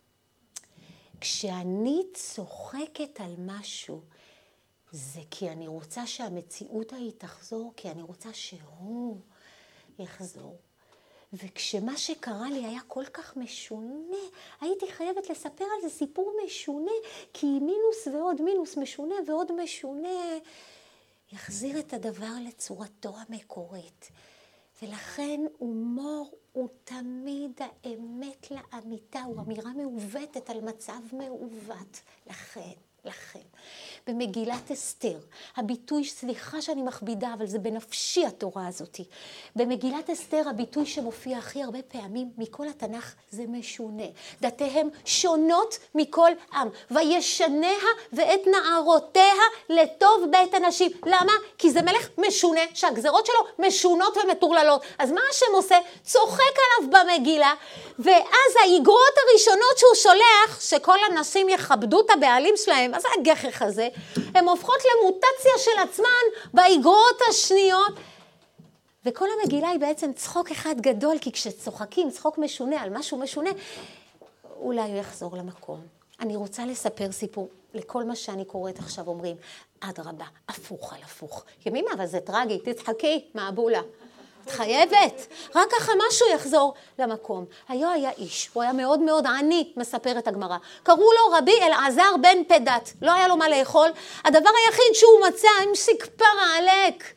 כשאני צוחקת על משהו, זה כי אני רוצה שהמציאות ההיא תחזור, כי אני רוצה שהוא יחזור. וכשמה שקרה לי היה כל כך משונה, הייתי חייבת לספר על זה סיפור משונה, כי מינוס ועוד מינוס, משונה ועוד משונה, יחזיר את הדבר לצורתו המקורית. ולכן הומור הוא תמיד האמת לאמיתה, הוא אמירה מעוותת על מצב מעוות. לכן לכן, במגילת אסתר, הביטוי, סליחה שאני מכבידה, אבל זה בנפשי התורה הזאת. במגילת אסתר, הביטוי שמופיע הכי הרבה פעמים מכל התנ"ך זה משונה. דתיהם שונות מכל עם. וישניה ואת נערותיה לטוב בית אנשים. למה? כי זה מלך משונה, שהגזרות שלו משונות ומטורללות. אז מה השם עושה? צוחק עליו במגילה, ואז האגרות הראשונות שהוא שולח, שכל הנשים יכבדו את הבעלים שלהם, אז הגחך הזה, הן הופכות למוטציה של עצמן באגרות השניות. וכל המגילה היא בעצם צחוק אחד גדול, כי כשצוחקים צחוק משונה על משהו משונה, אולי הוא יחזור למקום. אני רוצה לספר סיפור. לכל מה שאני קוראת עכשיו אומרים, אדרבה, הפוך על הפוך. ימימה, אבל זה טרגי, תצחקי, מעבולה. את חייבת, רק ככה משהו יחזור למקום. היה היה איש, הוא היה מאוד מאוד עני, מספרת הגמרא. קראו לו רבי אלעזר בן פדת, לא היה לו מה לאכול. הדבר היחיד שהוא מצא, עם סיקפרה עלק.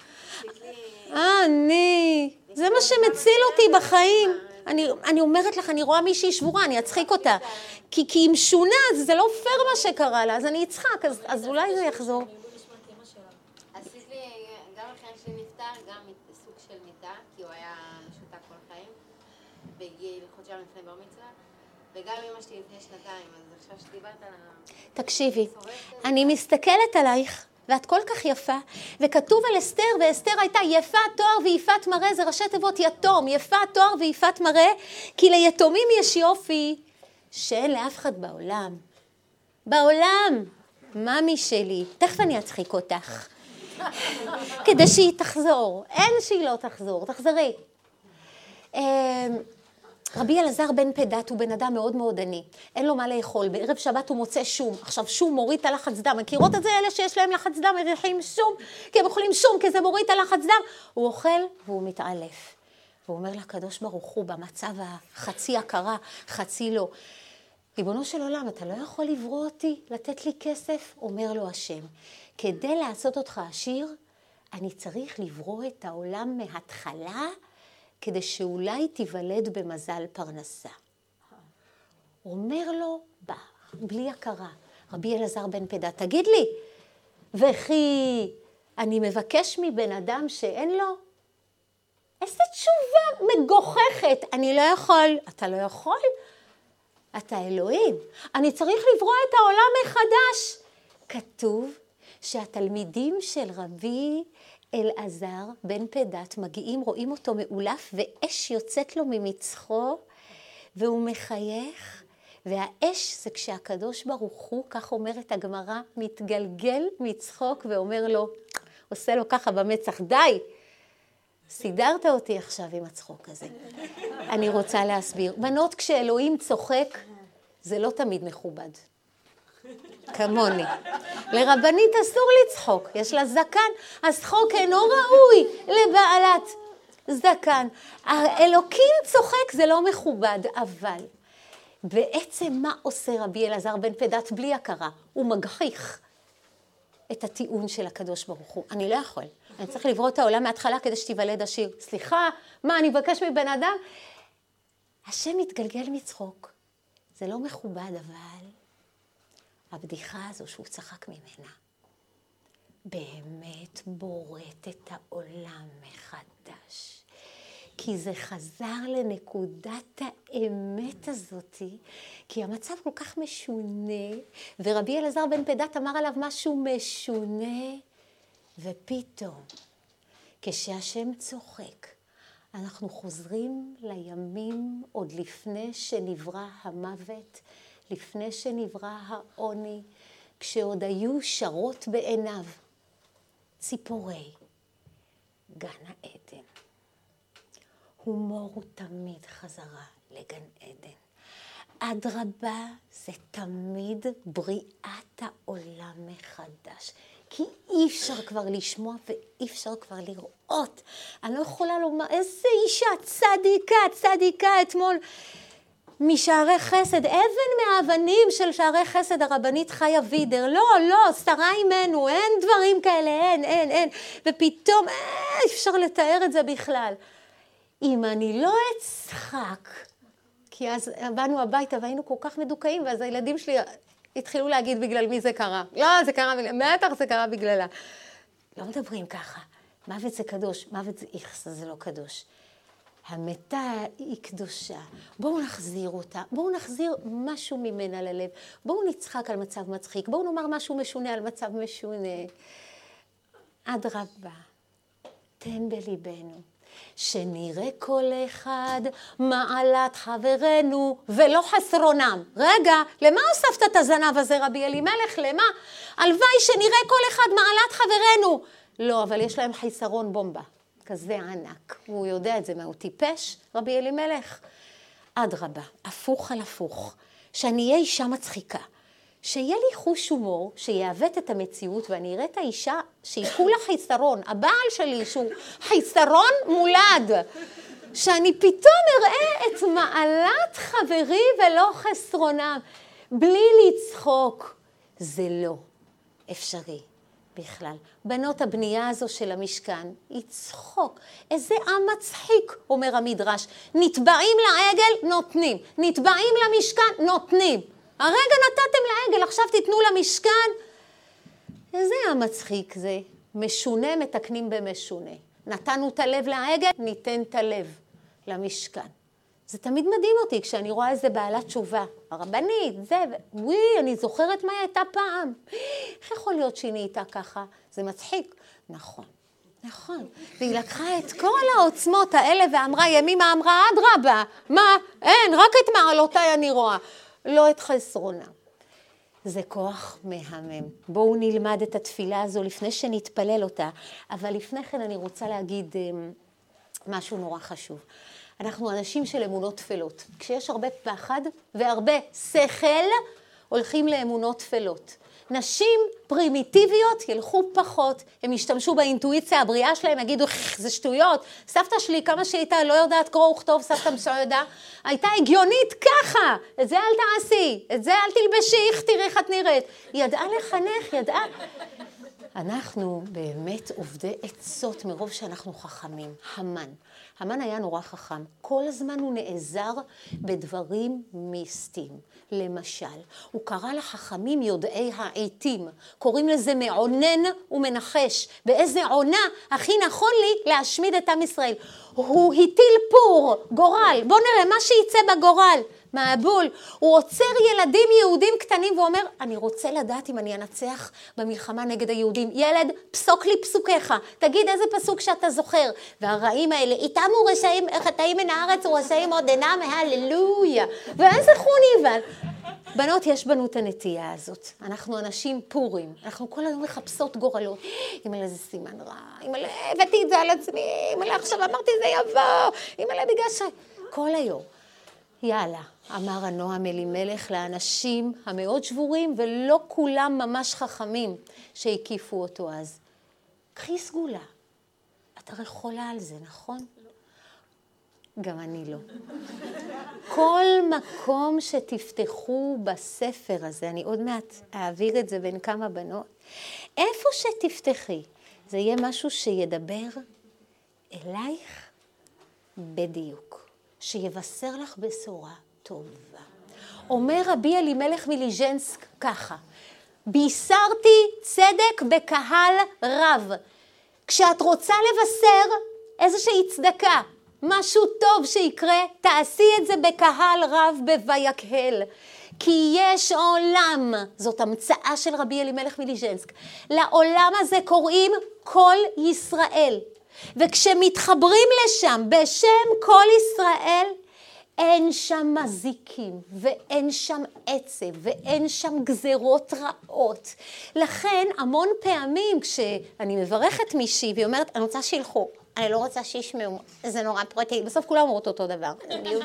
אני, זה מה שמציל אותי בחיים. אני, אני אומרת לך, אני רואה מישהי שבורה, אני אצחיק אותה. כי, כי אם שונה, זה לא פייר מה שקרה לה, אז אני אצחק, אז, אז אולי זה יחזור. עשית לי, גם החיים שלי נפטר, גם סוג של מיטה, כי הוא היה משותק כל החיים, בגיל חודשיים לפני בר מצווה, וגם אמא שלי לפני שנתיים, אז עכשיו שדיברת על ה... תקשיבי, אני מסתכלת עלייך, ואת כל כך יפה, וכתוב על אסתר, ואסתר הייתה יפה תואר ויפת מראה, זה ראשי תיבות יתום, יפה תואר ויפת מראה, כי ליתומים יש יופי שאין לאף אחד בעולם. בעולם, ממי שלי, תכף אני אצחיק אותך, כדי שהיא תחזור, אין שהיא לא תחזור, תחזרי. רבי אלעזר בן פדת הוא בן אדם מאוד מאוד עני, אין לו מה לאכול, בערב שבת הוא מוצא שום, עכשיו שום מוריד את הלחץ דם, מכירות את זה אלה שיש להם לחץ דם, מריחים שום, כי הם אוכלים שום, כי זה מוריד את הלחץ דם, הוא אוכל והוא מתעלף, והוא אומר לקדוש ברוך הוא במצב החצי הכרה, חצי לא, ריבונו של עולם, אתה לא יכול לברוא אותי, לתת לי כסף, אומר לו השם, כדי לעשות אותך עשיר, אני צריך לברוא את העולם מההתחלה, כדי שאולי תיוולד במזל פרנסה. הוא אומר לו, בא, בלי הכרה, רבי אלעזר בן פדת, תגיד לי, וכי אני מבקש מבן אדם שאין לו? איזה תשובה מגוחכת, אני לא יכול, אתה לא יכול? אתה אלוהים, אני צריך לברוא את העולם מחדש. כתוב שהתלמידים של רבי אלעזר בן פדת מגיעים, רואים אותו מאולף ואש יוצאת לו ממצחו והוא מחייך, והאש זה כשהקדוש ברוך הוא, כך אומרת הגמרא, מתגלגל מצחוק ואומר לו, עושה לו ככה במצח, די, סידרת אותי עכשיו עם הצחוק הזה. אני רוצה להסביר, בנות כשאלוהים צוחק זה לא תמיד מכובד. כמוני. לרבנית אסור לצחוק, יש לה זקן, הצחוק אינו ראוי לבעלת זקן. האלוקים צוחק זה לא מכובד, אבל בעצם מה עושה רבי אלעזר בן פדת בלי הכרה? הוא מגחיך את הטיעון של הקדוש ברוך הוא. אני לא יכול, אני צריך לברוא את העולם מההתחלה כדי שתיוולד עשיר. סליחה, מה אני מבקש מבן אדם? השם מתגלגל מצחוק, זה לא מכובד, אבל הבדיחה הזו שהוא צחק ממנה, באמת בוראת את העולם מחדש. כי זה חזר לנקודת האמת הזאת, כי המצב כל כך משונה, ורבי אלעזר בן פדת אמר עליו משהו משונה, ופתאום, כשהשם צוחק, אנחנו חוזרים לימים עוד לפני שנברא המוות, לפני שנברא העוני, כשעוד היו שרות בעיניו, ציפורי גן העדן. הומור הוא תמיד חזרה לגן עדן. אדרבה זה תמיד בריאת העולם מחדש. כי אי אפשר כבר לשמוע ואי אפשר כבר לראות. אני לא יכולה לומר, איזה אישה צדיקה, צדיקה אתמול. משערי חסד, אבן מהאבנים של שערי חסד הרבנית חיה וידר, לא, לא, שרה אימנו, אין דברים כאלה, אין, אין, אין, ופתאום אה, אפשר לתאר את זה בכלל. אם אני לא אצחק, כי אז באנו הביתה והיינו כל כך מדוכאים, ואז הילדים שלי התחילו להגיד בגלל מי זה קרה. לא, זה קרה בגלל, בטח זה קרה בגללה. לא מדברים ככה. מוות זה קדוש, מוות זה איכס, זה לא קדוש. המתה היא קדושה. בואו נחזיר אותה, בואו נחזיר משהו ממנה ללב. בואו נצחק על מצב מצחיק, בואו נאמר משהו משונה על מצב משונה. אדרבה, תן בליבנו, שנראה כל אחד מעלת חברנו ולא חסרונם. רגע, למה הוספת את הזנב הזה רבי אלימלך? למה? הלוואי שנראה כל אחד מעלת חברנו. לא, אבל יש להם חיסרון בומבה, כזה ענק. הוא יודע את זה, מה הוא טיפש, רבי אלימלך? אדרבה, הפוך על הפוך, שאני אהיה אישה מצחיקה. שיהיה לי חוש הומור, שיעוות את המציאות, ואני אראה את האישה שהיא כולה חיסרון, הבעל שלי שהוא חיסרון מולד, שאני פתאום אראה את מעלת חברי ולא חסרונם, בלי לצחוק. זה לא אפשרי בכלל. בנות הבנייה הזו של המשכן, היא צחוק. איזה עם מצחיק, אומר המדרש. נטבעים לעגל, נותנים. נטבעים למשכן, נותנים. הרגע נתתם לעגל, עכשיו תיתנו למשכן. איזה המצחיק זה? משונה מתקנים במשונה. נתנו את הלב לעגל, ניתן את הלב למשכן. זה תמיד מדהים אותי כשאני רואה איזה בעלת תשובה. הרבנית, זה, וואי, אני זוכרת מה היא הייתה פעם. איך יכול להיות שהיא נהייתה ככה? זה מצחיק. נכון, נכון. והיא לקחה את כל העוצמות האלה ואמרה, ימימה אמרה, אדרבה, מה? אין, רק את מעלותיי אני רואה. לא את חסרונה. זה כוח מהמם. בואו נלמד את התפילה הזו לפני שנתפלל אותה. אבל לפני כן אני רוצה להגיד משהו נורא חשוב. אנחנו אנשים של אמונות תפלות. כשיש הרבה פחד והרבה שכל, הולכים לאמונות תפלות. נשים פרימיטיביות ילכו פחות, הם ישתמשו באינטואיציה הבריאה שלהם, יגידו, זה שטויות. סבתא שלי, כמה שהיא הייתה, לא יודעת קרוא וכתוב, סבתא משודע, הייתה הגיונית ככה, את זה אל תעשי, את זה אל תלבשי, איך תראי איך את נראית. היא ידעה לחנך, ידעה. אנחנו באמת עובדי עצות מרוב שאנחנו חכמים. המן. המן היה נורא חכם. כל הזמן הוא נעזר בדברים מיסטיים. למשל, הוא קרא לחכמים יודעי העיתים. קוראים לזה מעונן ומנחש. באיזה עונה הכי נכון לי להשמיד את עם ישראל. הוא הטיל פור, גורל. בוא נראה מה שיצא בגורל. מהבול, הוא עוצר ילדים יהודים קטנים ואומר, אני רוצה לדעת אם אני אנצח במלחמה נגד היהודים. ילד, פסוק לי פסוקיך, תגיד איזה פסוק שאתה זוכר. והרעים האלה, איתם הוא רשעים, חטאים מן הארץ, הוא רשעים עוד אינם, הללויה. ואיזה חוני אבל. בנות, יש בנו את הנטייה הזאת. אנחנו אנשים פורים. אנחנו כל היום מחפשות גורלות. אימא'לה זה סימן רע. אימא'לה, הבאתי את זה על עצמי. אימא'לה, עכשיו אמרתי זה יבוא. אימא'לה, בגלל ש... כל היום. יאללה, אמר הנועם אלימלך לאנשים המאוד שבורים, ולא כולם ממש חכמים שהקיפו אותו אז. קחי סגולה. את הרי חולה על זה, נכון? לא. גם אני לא. כל מקום שתפתחו בספר הזה, אני עוד מעט אעביר את זה בין כמה בנות, איפה שתפתחי, זה יהיה משהו שידבר אלייך בדיוק. שיבשר לך בשורה טובה. אומר רבי אלימלך מליז'נסק ככה, בישרתי צדק בקהל רב. כשאת רוצה לבשר איזושהי צדקה, משהו טוב שיקרה, תעשי את זה בקהל רב בויקהל. כי יש עולם, זאת המצאה של רבי אלימלך מליז'נסק, לעולם הזה קוראים כל ישראל. וכשמתחברים לשם בשם כל ישראל, אין שם מזיקים ואין שם עצב ואין שם גזרות רעות. לכן המון פעמים כשאני מברכת מישהי והיא אומרת, אני רוצה שילכו, אני לא רוצה שישמעו, זה נורא פרטי, בסוף כולם אומרות אותו דבר.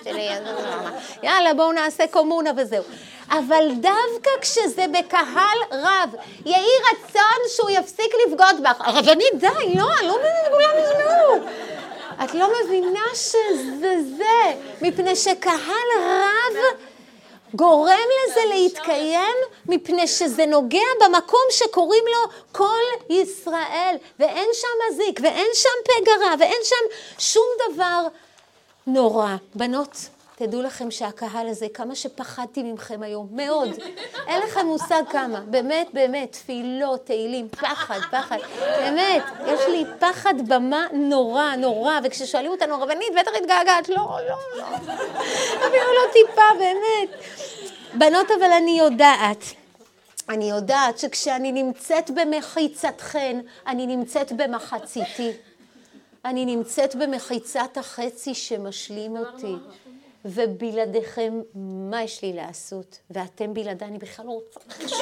יאללה, בואו נעשה קומונה וזהו. אבל דווקא כשזה בקהל רב, יהי רצון שהוא יפסיק לבגוד בך. הרבנית, די, לא, אני לא מבינה, כולם ישמעו. את לא מבינה שזה זה, מפני שקהל רב גורם לזה להתקיים, מפני שזה נוגע במקום שקוראים לו כל ישראל, ואין שם מזיק, ואין שם פגרה, ואין שם שום דבר נורא. בנות, תדעו לכם שהקהל הזה, כמה שפחדתי ממכם היום, מאוד. אין לכם מושג כמה, באמת, באמת, תפילות, תהילים, פחד, פחד. באמת, יש לי פחד במה נורא, נורא, וכששואלים אותנו, הרבנית, בטח התגעגעת, לא, לא, לא. אפילו לא טיפה, באמת. בנות, אבל אני יודעת, אני יודעת שכשאני נמצאת במחיצתכן, אני נמצאת במחציתי. אני נמצאת במחיצת החצי שמשלים אותי. ובלעדיכם, מה יש לי לעשות? ואתם בלעדי, אני בכלל לא רוצה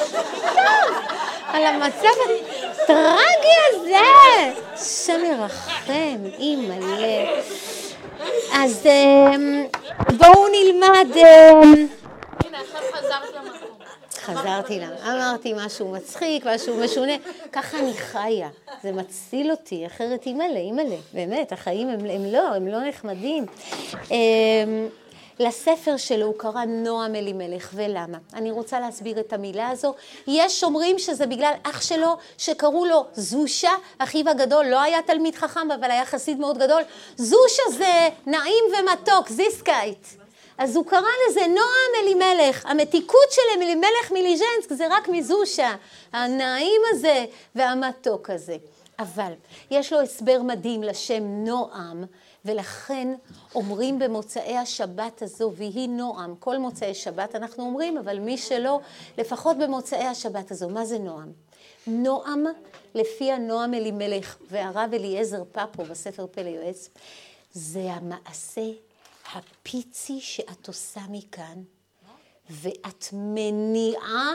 על המצב הטרגי הזה. שם ירחם, אימא'לה. אז בואו נלמד. הנה, עכשיו חזרת למקום. חזרתי לה, אמרתי משהו מצחיק, משהו משונה, ככה אני חיה, זה מציל אותי, אחרת אימא'לה, אימא'לה, באמת, החיים הם, הם לא, הם לא נחמדים. לספר שלו הוא קרא נועם אלימלך, ולמה? אני רוצה להסביר את המילה הזו. יש אומרים שזה בגלל אח שלו שקראו לו זושה, אחיו הגדול, לא היה תלמיד חכם, אבל היה חסיד מאוד גדול. זושה זה נעים ומתוק, זיסקייט. אז הוא קרא לזה נועם אלימלך. המתיקות של אלימלך מליז'נסק זה רק מזושה, הנעים הזה והמתוק הזה. אבל יש לו הסבר מדהים לשם נועם, ולכן אומרים במוצאי השבת הזו, והיא נועם, כל מוצאי שבת אנחנו אומרים, אבל מי שלא, לפחות במוצאי השבת הזו, מה זה נועם? נועם, לפי הנועם אלימלך והרב אליעזר פפו בספר פלא יועץ, זה המעשה הפיצי שאת עושה מכאן, ואת מניעה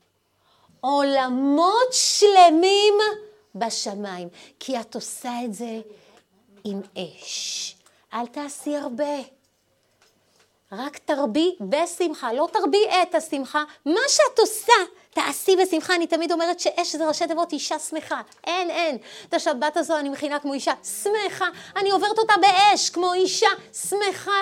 עולמות שלמים בשמיים, כי את עושה את זה עם אש. אל תעשי הרבה. רק תרבי בשמחה, לא תרבי את השמחה. מה שאת עושה, תעשי בשמחה. אני תמיד אומרת שאש זה ראשי תיבות אישה שמחה. אין, אין. את השבת הזו אני מכינה כמו אישה שמחה. אני עוברת אותה באש כמו אישה שמחה.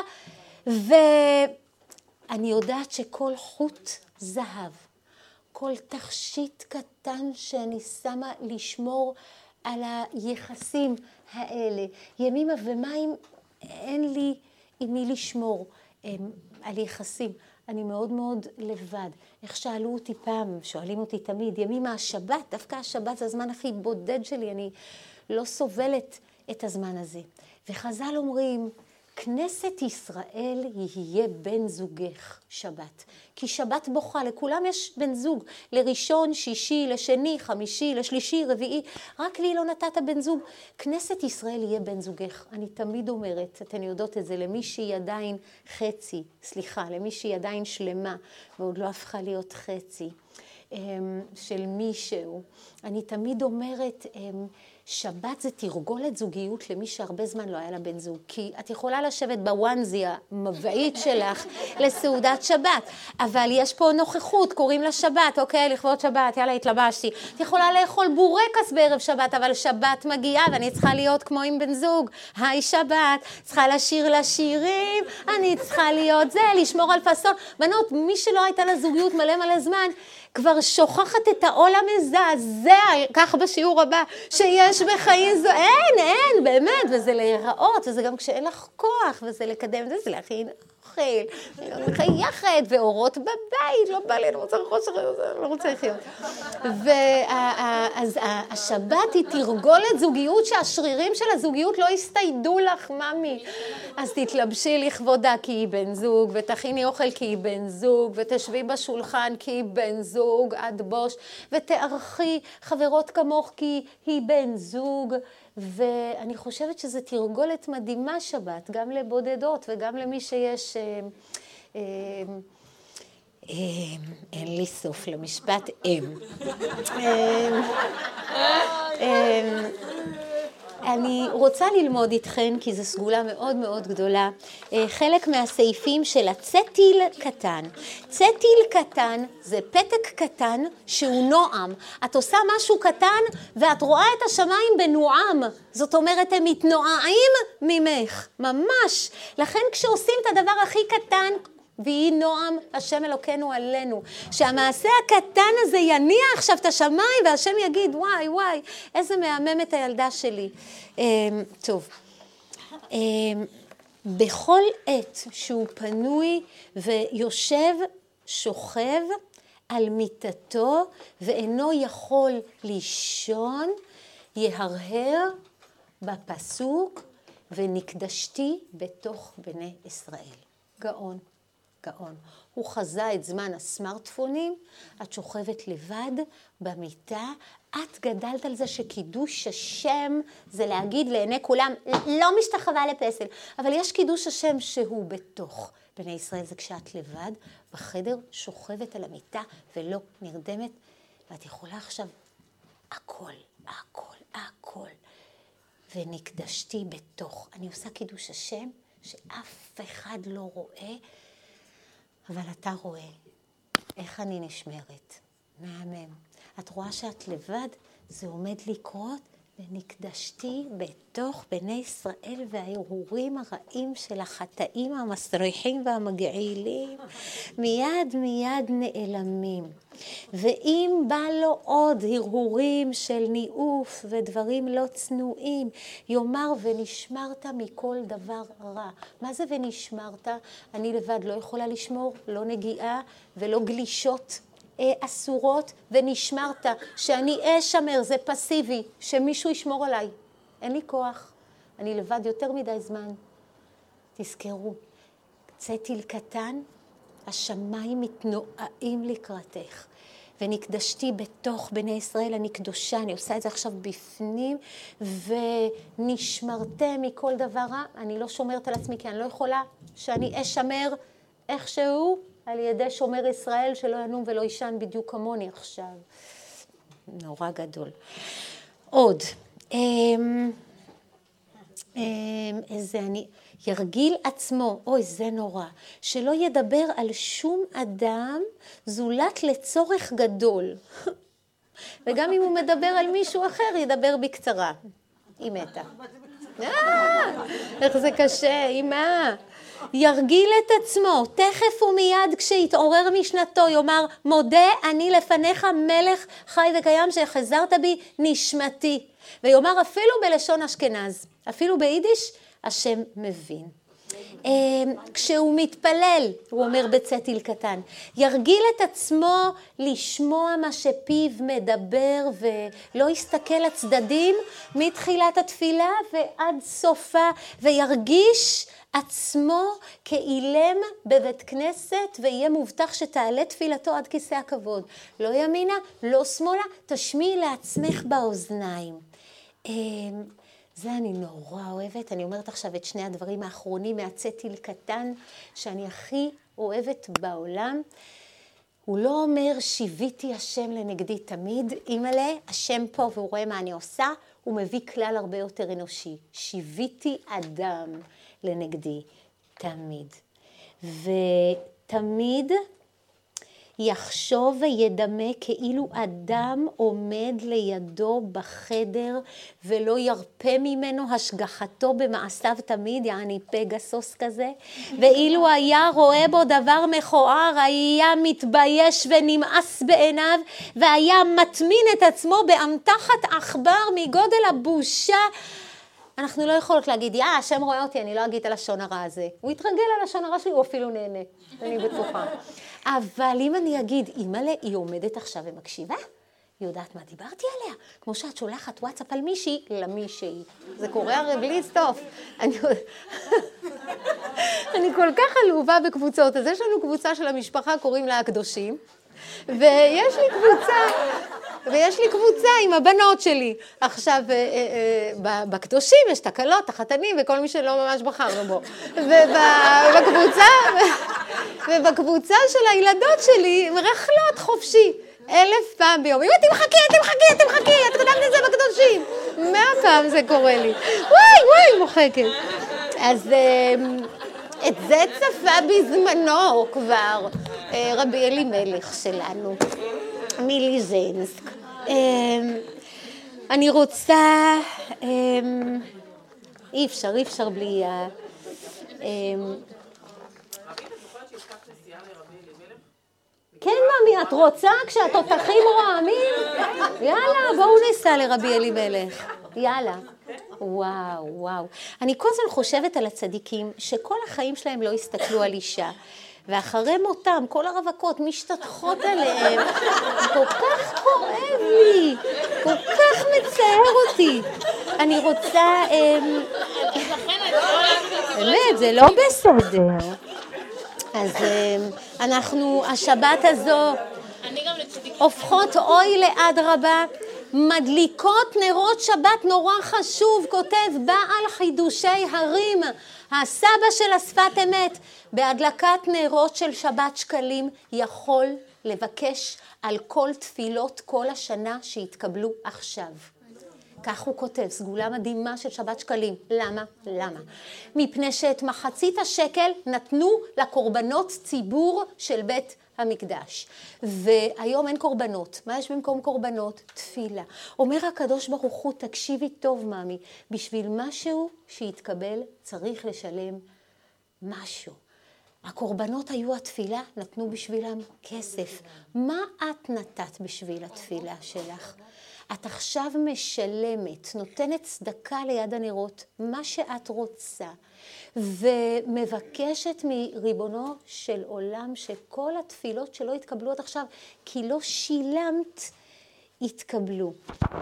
ואני יודעת שכל חוט זהב, כל תכשיט קטן שאני שמה לשמור על היחסים האלה. ימימה ומים אין לי עם מי לשמור הם, על יחסים. אני מאוד מאוד לבד. איך שאלו אותי פעם, שואלים אותי תמיד, ימימה השבת, דווקא השבת זה הזמן הכי בודד שלי, אני לא סובלת את הזמן הזה. וחז"ל אומרים, כנסת ישראל יהיה בן זוגך שבת. כי שבת בוכה, לכולם יש בן זוג. לראשון, שישי, לשני, חמישי, לשלישי, רביעי. רק לי לא נתת בן זוג. כנסת ישראל יהיה בן זוגך. אני תמיד אומרת, אתן יודעות את זה, למי שהיא עדיין חצי, סליחה, למי שהיא עדיין שלמה, ועוד לא הפכה להיות חצי, של מישהו. אני תמיד אומרת, שבת זה תרגולת זוגיות למי שהרבה זמן לא היה לה בן זוג. כי את יכולה לשבת בוואנזי המבעית שלך לסעודת שבת, אבל יש פה נוכחות, קוראים לה שבת, אוקיי, לכבוד שבת, יאללה, התלבשתי. את יכולה לאכול בורקס בערב שבת, אבל שבת מגיעה ואני צריכה להיות כמו עם בן זוג. היי שבת, צריכה לשיר לה שירים, אני צריכה להיות זה, לשמור על פסון. בנות, מי שלא הייתה לה זוגיות מלא מלא זמן, כבר שוכחת את העול המזעזע, כך בשיעור הבא, שיש בחיים זו, אין, אין, באמת, וזה להיראות, וזה גם כשאין לך כוח, וזה לקדם, זה, זה להכין אוכל, מחייכת, ואורות בבית, לא בא לי, אני רוצה לחוש, אני לא רוצה לחיות. ואז השבת היא תרגולת זוגיות, שהשרירים של הזוגיות לא הסתיידו לך, ממי. אז תתלבשי לכבודה כי היא בן זוג, ותכיני אוכל כי היא בן זוג, ותשבי בשולחן כי היא בן זוג, עד בוש, ותערכי חברות כמוך כי היא בן זוג, ואני חושבת שזה תרגולת מדהימה שבת, גם לבודדות וגם למי שיש... אין לי סוף למשפט אם. אני רוצה ללמוד איתכן, כי זו סגולה מאוד מאוד גדולה, חלק מהסעיפים של הצטיל קטן. צטיל קטן זה פתק קטן שהוא נועם. את עושה משהו קטן ואת רואה את השמיים בנועם. זאת אומרת, הם מתנועעים ממך, ממש. לכן כשעושים את הדבר הכי קטן, ויהי נועם השם אלוקינו עלינו, שהמעשה הקטן הזה יניע עכשיו את השמיים, והשם יגיד, וואי, וואי, איזה מהמם את הילדה שלי. טוב, בכל עת שהוא פנוי ויושב, שוכב על מיטתו ואינו יכול לישון, יהרהר בפסוק, ונקדשתי בתוך בני ישראל. גאון, גאון. הוא חזה את זמן הסמארטפונים, את שוכבת לבד במיטה, את גדלת על זה שקידוש השם זה להגיד לעיני כולם, לא משתחווה לפסל, אבל יש קידוש השם שהוא בתוך בני ישראל, זה כשאת לבד בחדר שוכבת על המיטה ולא נרדמת, ואת יכולה עכשיו הכל, הכל, הכל. ונקדשתי בתוך. אני עושה קידוש השם שאף אחד לא רואה, אבל אתה רואה איך אני נשמרת. מהמם. את רואה שאת לבד, זה עומד לקרות, ונקדשתי בתוך בני ישראל וההרהורים הרעים של החטאים המסריחים והמגעילים, מיד מיד נעלמים. ואם בא לו עוד הרהורים של ניאוף ודברים לא צנועים, יאמר ונשמרת מכל דבר רע. מה זה ונשמרת? אני לבד לא יכולה לשמור, לא נגיעה ולא גלישות אסורות, ונשמרת, שאני אשמר, זה פסיבי, שמישהו ישמור עליי. אין לי כוח, אני לבד יותר מדי זמן. תזכרו, צאתיל קטן, השמיים מתנועעים לקראתך. ונקדשתי בתוך בני ישראל, אני קדושה, אני עושה את זה עכשיו בפנים, ונשמרתם מכל דבר רע. אני לא שומרת על עצמי, כי אני לא יכולה שאני אשמר איכשהו, על ידי שומר ישראל שלא ינום ולא ישן בדיוק כמוני עכשיו. נורא גדול. עוד. איזה אני... ירגיל עצמו, אוי זה נורא, שלא ידבר על שום אדם זולת לצורך גדול. וגם אם הוא מדבר על מישהו אחר, ידבר בקצרה. היא מתה. איך זה קשה, אמא. ירגיל את עצמו, תכף ומיד כשיתעורר משנתו, יאמר, מודה אני לפניך מלך חי וקיים שחזרת בי נשמתי. ויאמר אפילו בלשון אשכנז, אפילו ביידיש, השם מבין. כשהוא מתפלל, הוא אומר בצאתיל קטן, ירגיל את עצמו לשמוע מה שפיו מדבר ולא יסתכל לצדדים מתחילת התפילה ועד סופה, וירגיש עצמו כאילם בבית כנסת, ויהיה מובטח שתעלה תפילתו עד כיסא הכבוד. לא ימינה, לא שמאלה, תשמיעי לעצמך באוזניים. זה אני נורא אוהבת, אני אומרת עכשיו את שני הדברים האחרונים מהצאתיל קטן שאני הכי אוהבת בעולם. הוא לא אומר שיוויתי השם לנגדי תמיד, אימא'לה, השם פה והוא רואה מה אני עושה, הוא מביא כלל הרבה יותר אנושי. שיוויתי אדם לנגדי תמיד. ותמיד יחשוב וידמה כאילו אדם עומד לידו בחדר ולא ירפה ממנו השגחתו במעשיו תמיד, יעני פגסוס כזה, ואילו היה רואה בו דבר מכוער, היה מתבייש ונמאס בעיניו, והיה מטמין את עצמו באמתחת עכבר מגודל הבושה. אנחנו לא יכולות להגיד, יא, השם רואה אותי, אני לא אגיד על לשון הרע הזה. הוא יתרגל על לשון הרע שלי, הוא אפילו נהנה, אני בטוחה. אבל אם אני אגיד, אימא'לה, היא עומדת עכשיו ומקשיבה, היא יודעת מה דיברתי עליה. כמו שאת שולחת וואטסאפ על מישהי, למישהי. זה קורה הרי בלי סטוף. אני, אני כל כך עלובה בקבוצות, אז יש לנו קבוצה של המשפחה, קוראים לה הקדושים, ויש לי קבוצה, ויש לי קבוצה עם הבנות שלי. עכשיו, בקדושים יש את הקלות, החתנים, וכל מי שלא ממש בחרנו בו. ובקבוצה, ובקבוצה של הילדות שלי, מרכלות חופשי. אלף פעם ביום. אמא, תמחכי, תמחכי, תמחכי, את יודעת את זה בקדושים. מאה פעם זה קורה לי. וואי, וואי, מוחקת. אז את זה צפה בזמנו כבר רבי אלימלך שלנו, מליז'נסק. אני רוצה, אי אפשר, אי אפשר בלי... כן, ממי, את רוצה כשאת תותחים רועמים? יאללה, בואו ניסע לרבי אלימלך. יאללה. וואו, וואו. אני כל הזמן חושבת על הצדיקים שכל החיים שלהם לא הסתכלו על אישה. ואחרי מותם, כל הרווקות משתתחות עליהם. כל כך כואב לי, כל כך מצער אותי. אני רוצה... באמת, זה לא בסדר. אז אנחנו, השבת הזו, הופכות אוי לאדרבה, מדליקות נרות שבת נורא חשוב, כותב בעל חידושי הרים, הסבא של השפת אמת, בהדלקת נרות של שבת שקלים יכול לבקש על כל תפילות כל השנה שהתקבלו עכשיו. כך הוא כותב, סגולה מדהימה של שבת שקלים. למה? למה? מפני שאת מחצית השקל נתנו לקורבנות ציבור של בית המקדש. והיום אין קורבנות. מה יש במקום קורבנות? תפילה. אומר הקדוש ברוך הוא, תקשיבי טוב מאמי, בשביל משהו שיתקבל צריך לשלם משהו. הקורבנות היו התפילה, נתנו בשבילם כסף. מה את נתת בשביל התפילה שלך? את עכשיו משלמת, נותנת צדקה ליד הנרות, מה שאת רוצה, ומבקשת מריבונו של עולם שכל התפילות שלא התקבלו עד עכשיו, כי לא שילמת, התקבלו.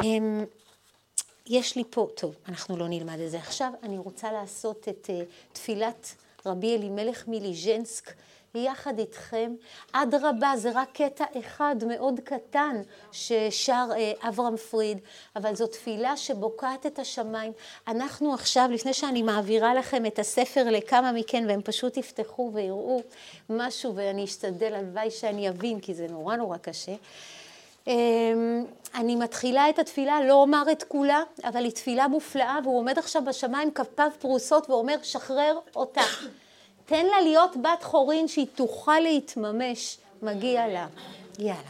יש לי פה, טוב, אנחנו לא נלמד את זה עכשיו, אני רוצה לעשות את תפילת רבי אלימלך מליז'נסק, יחד איתכם. אדרבה, זה רק קטע אחד מאוד קטן ששר אברהם פריד, אבל זו תפילה שבוקעת את השמיים. אנחנו עכשיו, לפני שאני מעבירה לכם את הספר לכמה מכן, והם פשוט יפתחו ויראו משהו, ואני אשתדל הלוואי שאני אבין, כי זה נורא נורא קשה. אני מתחילה את התפילה, לא אומר את כולה, אבל היא תפילה מופלאה, והוא עומד עכשיו בשמיים כפיו פרוסות ואומר, שחרר אותה. תן לה להיות בת חורין שהיא תוכל להתממש, מגיע לה. יאללה.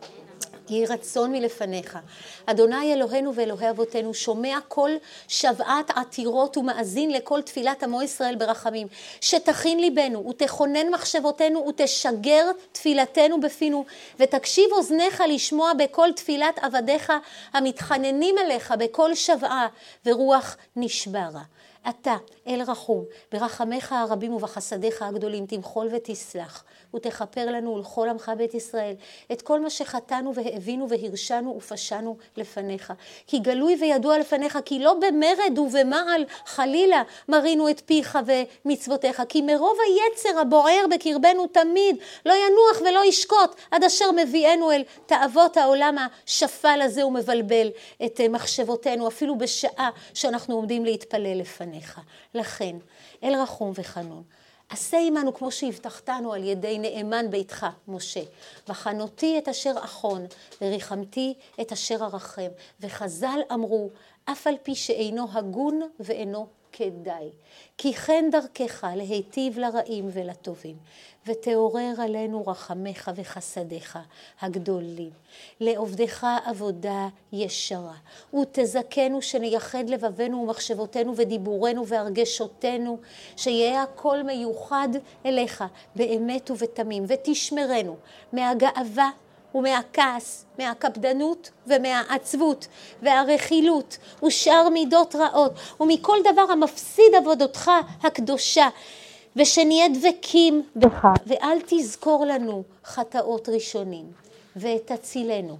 יהי רצון מלפניך. אדוני אלוהינו ואלוהי אבותינו, שומע כל שבעת עתירות ומאזין לכל תפילת עמו ישראל ברחמים. שתכין ליבנו ותכונן מחשבותינו ותשגר תפילתנו בפינו, ותקשיב אוזניך לשמוע בכל תפילת עבדיך המתחננים אליך בכל שבעה ורוח נשברה. אתה, אל רחום, ברחמך הרבים ובחסדיך הגדולים, תמחול ותסלח, ותכפר לנו ולכל עמך בית ישראל, את כל מה שחטאנו והאבינו והרשנו ופשענו לפניך. כי גלוי וידוע לפניך, כי לא במרד ובמעל חלילה מרינו את פיך ומצוותיך, כי מרוב היצר הבוער בקרבנו תמיד לא ינוח ולא ישקוט, עד אשר מביאנו אל תאוות העולם השפל הזה ומבלבל את מחשבותינו, אפילו בשעה שאנחנו עומדים להתפלל לפניך. לכן, אל רחום וחנון, עשה עמנו כמו שהבטחתנו על ידי נאמן ביתך, משה. וחנותי את אשר אחון, וריחמתי את אשר הרחם. וחז"ל אמרו, אף על פי שאינו הגון ואינו כדאי. כי כן דרכך להיטיב לרעים ולטובים. ותעורר עלינו רחמך וחסדיך הגדולים. לעובדך עבודה ישרה. ותזכנו שנייחד לבבנו ומחשבותינו ודיבורנו והרגשותינו, שיהיה הכל מיוחד אליך באמת ובתמים. ותשמרנו מהגאווה ומהכעס, מהקפדנות ומהעצבות והרכילות ושאר מידות רעות ומכל דבר המפסיד עבודתך הקדושה, ושנהיה דבקים בך, ואל תזכור לנו חטאות ראשונים, ותצילנו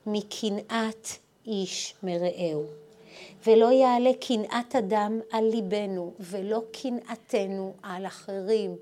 מקנאת איש מרעהו. ולא יעלה קנאת אדם על ליבנו, ולא קנאתנו על אחרים.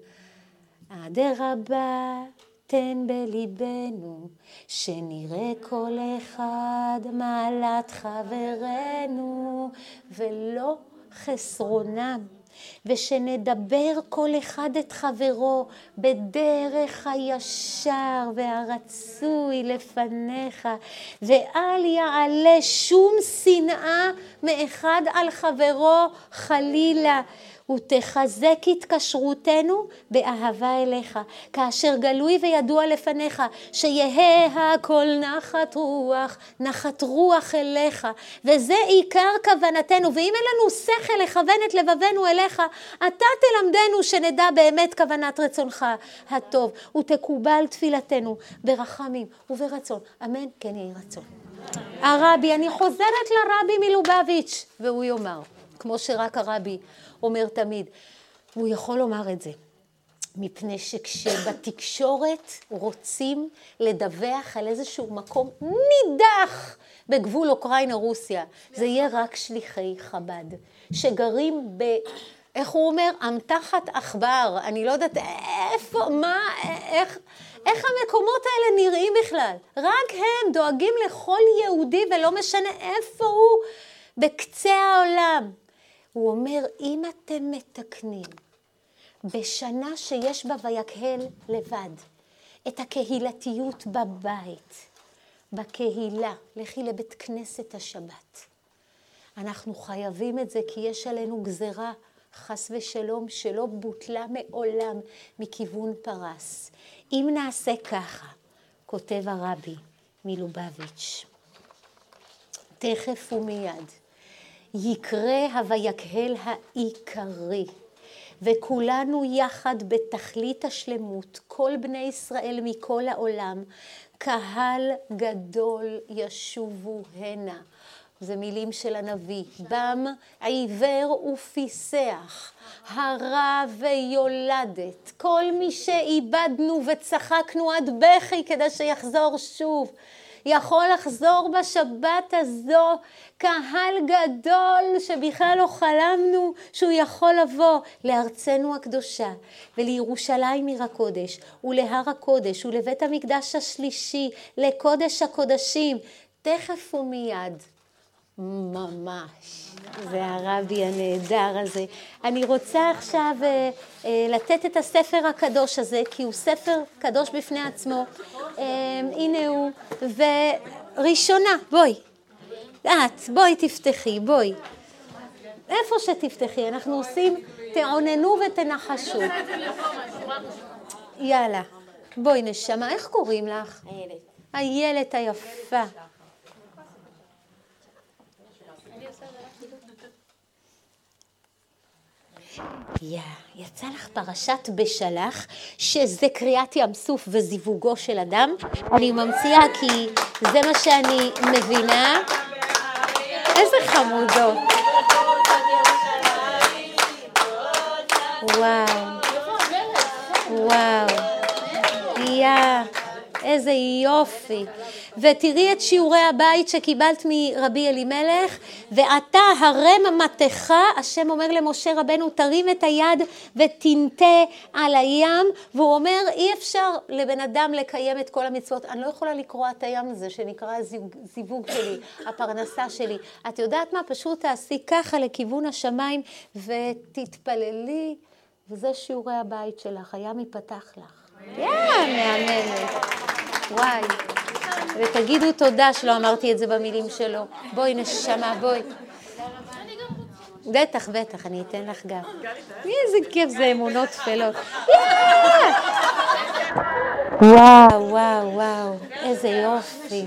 אדרבה תן בליבנו, שנראה כל אחד מעלת חברנו, ולא חסרונם. ושנדבר כל אחד את חברו בדרך הישר והרצוי לפניך, ואל יעלה שום שנאה מאחד על חברו חלילה, ותחזק התקשרותנו באהבה אליך, כאשר גלוי וידוע לפניך, שיהיה הכל נחת רוח, נחת רוח אליך, וזה עיקר כוונתנו. ואם אין לנו שכל לכוון את לבבנו אליך, אתה תלמדנו שנדע באמת כוונת רצונך הטוב, ותקובל תפילתנו ברחמים וברצון. אמן, כן יהי רצון. הרבי, אני חוזרת לרבי מלובביץ', והוא יאמר, כמו שרק הרבי אומר תמיד. הוא יכול לומר את זה, מפני שכשבתקשורת רוצים לדווח על איזשהו מקום נידח בגבול אוקראינה-רוסיה, זה יהיה רק שליחי חב"ד, שגרים ב... איך הוא אומר? אמתחת עכבר, אני לא יודעת איפה, מה, איך, איך המקומות האלה נראים בכלל. רק הם דואגים לכל יהודי ולא משנה איפה הוא בקצה העולם. הוא אומר, אם אתם מתקנים בשנה שיש בה ויקהל לבד, את הקהילתיות בבית, בקהילה, לכי לבית כנסת השבת. אנחנו חייבים את זה כי יש עלינו גזרה, חס ושלום, שלא בוטלה מעולם מכיוון פרס. אם נעשה ככה, כותב הרבי מלובביץ', תכף ומיד, יקרה הויקהל העיקרי, וכולנו יחד בתכלית השלמות, כל בני ישראל מכל העולם, קהל גדול ישובו הנה. זה מילים של הנביא. בם עיוור ופיסח, הרע ויולדת, כל מי שאיבדנו וצחקנו עד בכי כדי שיחזור שוב, יכול לחזור בשבת הזו, קהל גדול שבכלל לא חלמנו שהוא יכול לבוא לארצנו הקדושה ולירושלים עיר הקודש ולהר הקודש ולבית המקדש השלישי, לקודש הקודשים, תכף ומיד. ממש, זה הרבי הנהדר הזה. אני רוצה עכשיו אה, אה, לתת את הספר הקדוש הזה, כי הוא ספר קדוש בפני עצמו. אה, הנה הוא, וראשונה, בואי. את, בואי תפתחי, בואי. איפה שתפתחי, אנחנו עושים, תעוננו ותנחשו. יאללה, בואי נשמה, איך קוראים לך? הילד. הילד היפה. יא, יצא לך פרשת בשלח, שזה קריאת ים סוף וזיווגו של אדם. אני ממציאה כי זה מה שאני מבינה. איזה חמודות. וואו. וואו. יא, איזה יופי. ותראי את שיעורי הבית שקיבלת מרבי אלימלך, ואתה הרם מתך, השם אומר למשה רבנו, תרים את היד ותנתה על הים, והוא אומר, אי אפשר לבן אדם לקיים את כל המצוות, אני לא יכולה לקרוא את הים הזה שנקרא הזיווג שלי, הפרנסה שלי. את יודעת מה? פשוט תעשי ככה לכיוון השמיים ותתפללי, וזה שיעורי הבית שלך, הים ייפתח לך. יא, מהממת. וואי. ותגידו תודה שלא אמרתי את זה במילים שלו. בואי נשמה, בואי. בטח, בטח, אני אתן לך גם. איזה כיף זה אמונות תפלות. וואו, וואו, וואו, איזה יופי.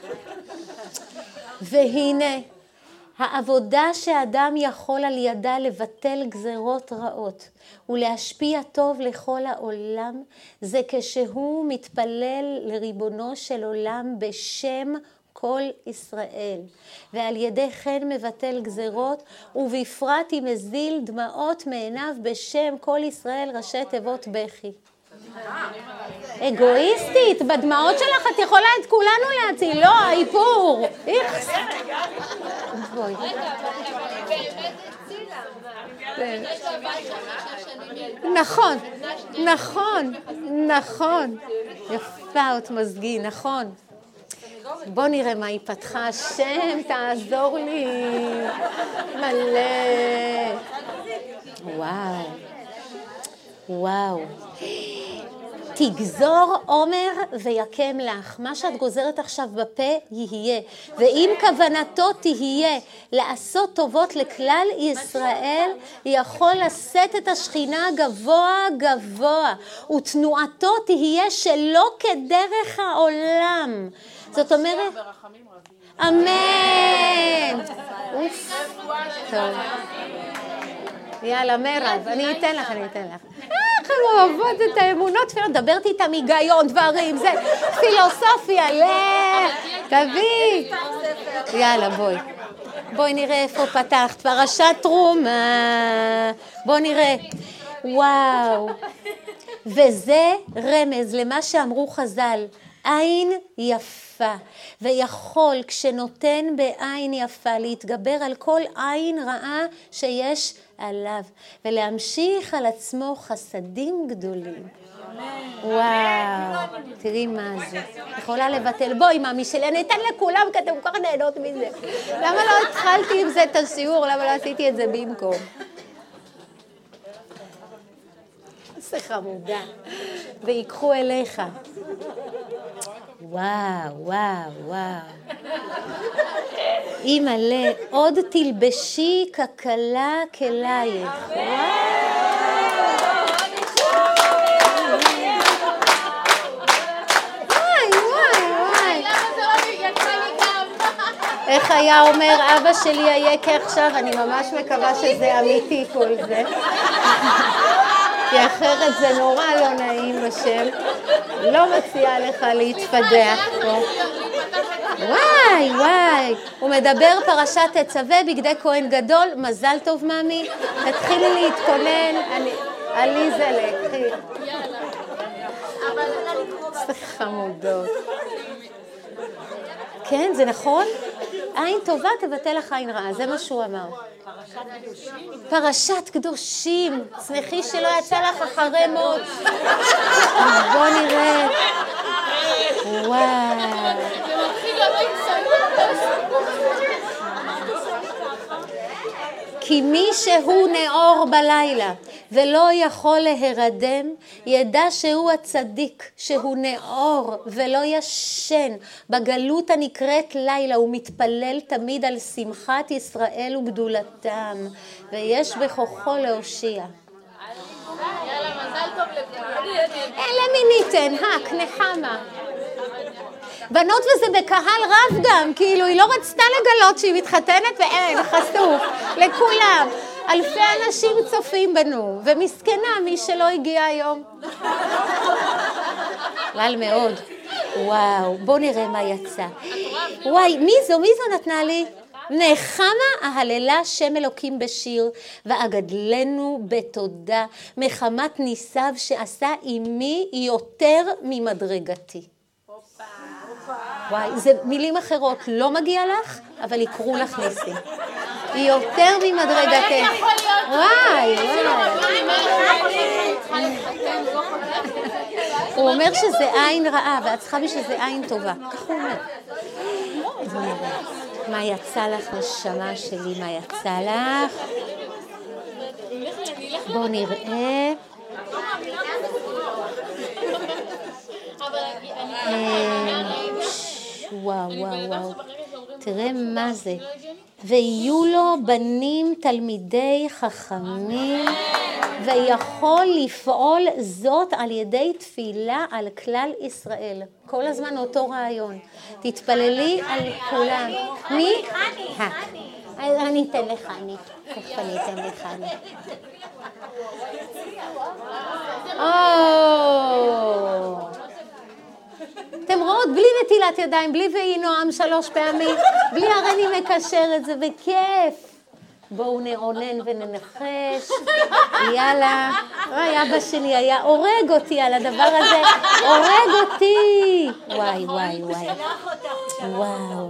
והנה, העבודה שאדם יכול על ידה לבטל גזרות רעות ולהשפיע טוב לכל העולם, זה כשהוא מתפלל לריבונו של עולם בשם כל ישראל, ועל ידי כן מבטל גזרות, ובפרט אם מזיל דמעות מעיניו בשם כל ישראל ראשי תיבות בכי. אגואיסטית, בדמעות שלך את יכולה את כולנו להציל, לא, האיפור. איכס. בואי. נכון, נכון, נכון. יפה, את מזגי, נכון. בוא נראה מה היא פתחה. השם, תעזור לי. מלא. וואו. וואו. תגזור עומר ויקם לך. מה שאת גוזרת עכשיו בפה יהיה. ואם כוונתו תהיה לעשות טובות לכלל ישראל, יכול לשאת את השכינה גבוה גבוה. ותנועתו תהיה שלא כדרך העולם. זאת אומרת... אמן. אוף. טוב. יאללה, מרב, אני אתן לך, אני אתן לך. איך הם אוהבות את האמונות, דברת איתם היגיון, דברים, זה פילוסופיה, לא, תביא. יאללה, בואי. בואי נראה איפה פתחת. פרשת תרומה. בואי נראה. וואו. וזה רמז למה שאמרו חז"ל. עין יפה. ויכול כשנותן בעין יפה להתגבר על כל עין רעה שיש עליו. ולהמשיך על עצמו חסדים גדולים. וואו, תראי מה זה. יכולה לבטל. בואי, מאמי שלי, אני אתן לכולם, כי אתם כל כך נהנות מזה. למה לא התחלתי עם זה את השיעור? למה לא עשיתי את זה במקום? זה חמודה. ויקחו אליך. וואו, וואו, וואו. אימא'לה, עוד תלבשי ככלה כלייך. איך היה אומר אבא שלי היקר עכשיו? אני ממש מקווה שזה אמיתי כל זה. כי אחרת זה נורא לא נעים בשם. לא מציעה לך להתפדח פה. וואי, וואי. הוא מדבר פרשת תצווה בגדי כהן גדול. מזל טוב, מאמי. תתחילי להתכונן. עליזה לקחי. זה חמודות. כן, זה נכון? עין טובה תבטל לך עין רעה, זה מה שהוא אמר. פרשת קדושים. שמחי שלא יצא לך אחרי מות. בוא נראה. וואו. כי מי שהוא נאור בלילה ולא יכול להירדם, ידע שהוא הצדיק, שהוא נאור ולא ישן. בגלות הנקראת לילה הוא מתפלל תמיד על שמחת ישראל וגדולתם, ויש בכוחו להושיע. יאללה, מזל טוב לכולם. אלה מיניתן, הק, נחמה. בנות וזה בקהל רב גם, כאילו היא לא רצתה לגלות שהיא מתחתנת ואין, חשוף, לכולם. אלפי אנשים צופים בנו, ומסכנה מי שלא הגיע היום. קל מאוד. וואו, בוא נראה מה יצא. וואי, מי זו? מי זו נתנה לי? נחמה ההללה שם אלוקים בשיר, ואגדלנו בתודה, מחמת ניסיו שעשה עימי יותר ממדרגתי. וואי, זה מילים אחרות, לא מגיע לך, אבל יקרו לך ניסים. היא יותר ממדרגתך. וואי, וואי. הוא אומר שזה עין רעה, ואת צריכה בשביזה עין טובה. כך הוא אומר. מה יצא לך, נשמה שלי, מה יצא לך? בואו נראה. וואו, וואו, וואו. תראה מה זה. ויהיו לו בנים תלמידי חכמים, ויכול לפעול זאת על ידי תפילה על כלל ישראל. כל הזמן אותו רעיון. תתפללי על כולם. מי? אני אתן לך, אני. איך אני אתן לך, אני. אתם רואות, בלי נטילת ידיים, בלי ואי נועם שלוש פעמים, בלי הרי מקשר את זה, וכיף. בואו נעונן וננחש. יאללה. אוי, אבא שלי היה הורג אותי על הדבר הזה. הורג אותי. וואי, וואי, וואי. וואו.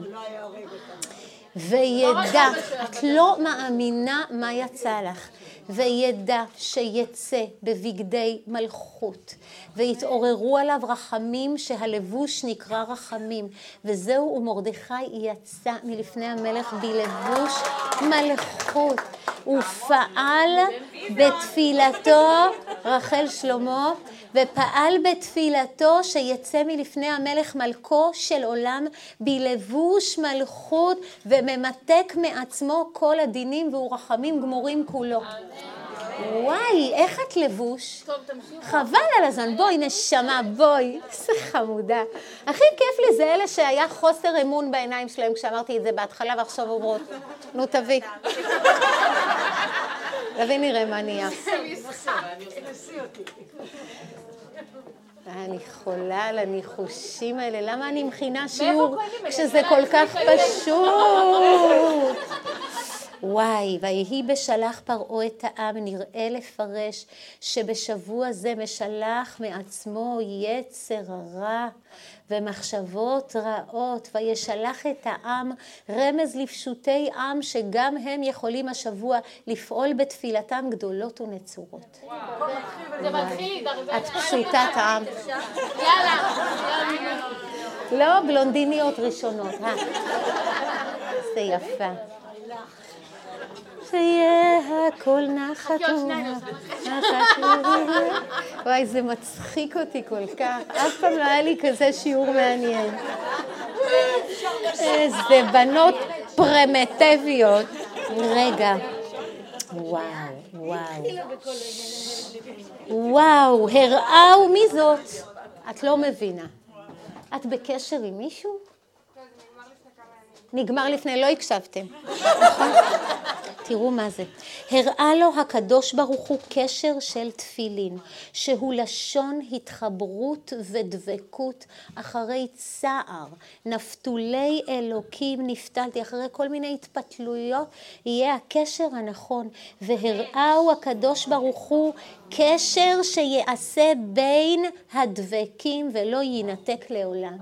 וידע, את לא מאמינה מה יצא לך. וידע שיצא בבגדי מלכות, והתעוררו עליו רחמים שהלבוש נקרא רחמים, וזהו ומרדכי יצא מלפני המלך בלבוש מלכות, ופעל בתפילתו, רחל שלמה, ופעל בתפילתו שיצא מלפני המלך מלכו של עולם בלבוש מלכות, וממתק מעצמו כל הדינים והוא רחמים גמורים כולו. וואי, איך את לבוש? חבל על הזמן, בואי נשמה, בואי. איזה חמודה. הכי כיף לי זה אלה שהיה חוסר אמון בעיניים שלהם כשאמרתי את זה בהתחלה ועכשיו אומרות. נו, תביא. תביא נראה מה נהיה. אני חולה על הניחושים האלה. למה אני מכינה שיעור כשזה כל כך פשוט? וואי, ויהי בשלח פרעה את העם, נראה לפרש שבשבוע זה משלח מעצמו יצר רע ומחשבות רעות, וישלח את העם רמז לפשוטי עם שגם הם יכולים השבוע לפעול בתפילתם גדולות ונצורות. זה מתחיל להידרדר. את פשוטת העם. יאללה. לא, בלונדיניות ראשונות. אה? זה יפה. שיהיה הכל נחת וואי, זה מצחיק אותי כל כך. אף פעם לא היה לי כזה שיעור מעניין. איזה בנות פרימיטיביות. רגע. וואו, וואו. וואו, הראו מי זאת? את לא מבינה. את בקשר עם מישהו? נגמר לפני, לא הקשבתם. נכון? תראו מה זה. הראה לו הקדוש ברוך הוא קשר של תפילין, שהוא לשון התחברות ודבקות אחרי צער. נפתולי אלוקים נפתלתי, אחרי כל מיני התפתלויות, יהיה הקשר הנכון. והראהו הקדוש ברוך הוא קשר שיעשה בין הדבקים ולא ינתק לעולם.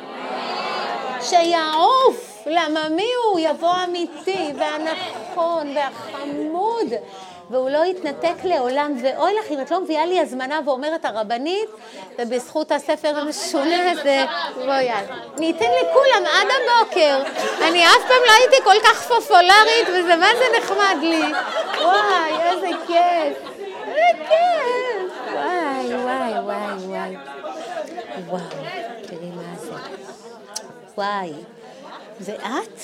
שיעוף. למה מי הוא? יבוא אמיתי והנכון והחמוד והוא לא יתנתק לעולם. ואוי לך, אם את לא מביאה לי הזמנה ואומרת הרבנית, ובזכות הספר המשונה הזה, בואי יאללה. ניתן לכולם עד הבוקר. אני אף פעם לא הייתי כל כך פופולרית וזה מה זה נחמד לי. וואי, איזה כיף. איזה כיף. וואי, וואי, וואי, וואי. וואו, תראי מה זה. וואי. ואת?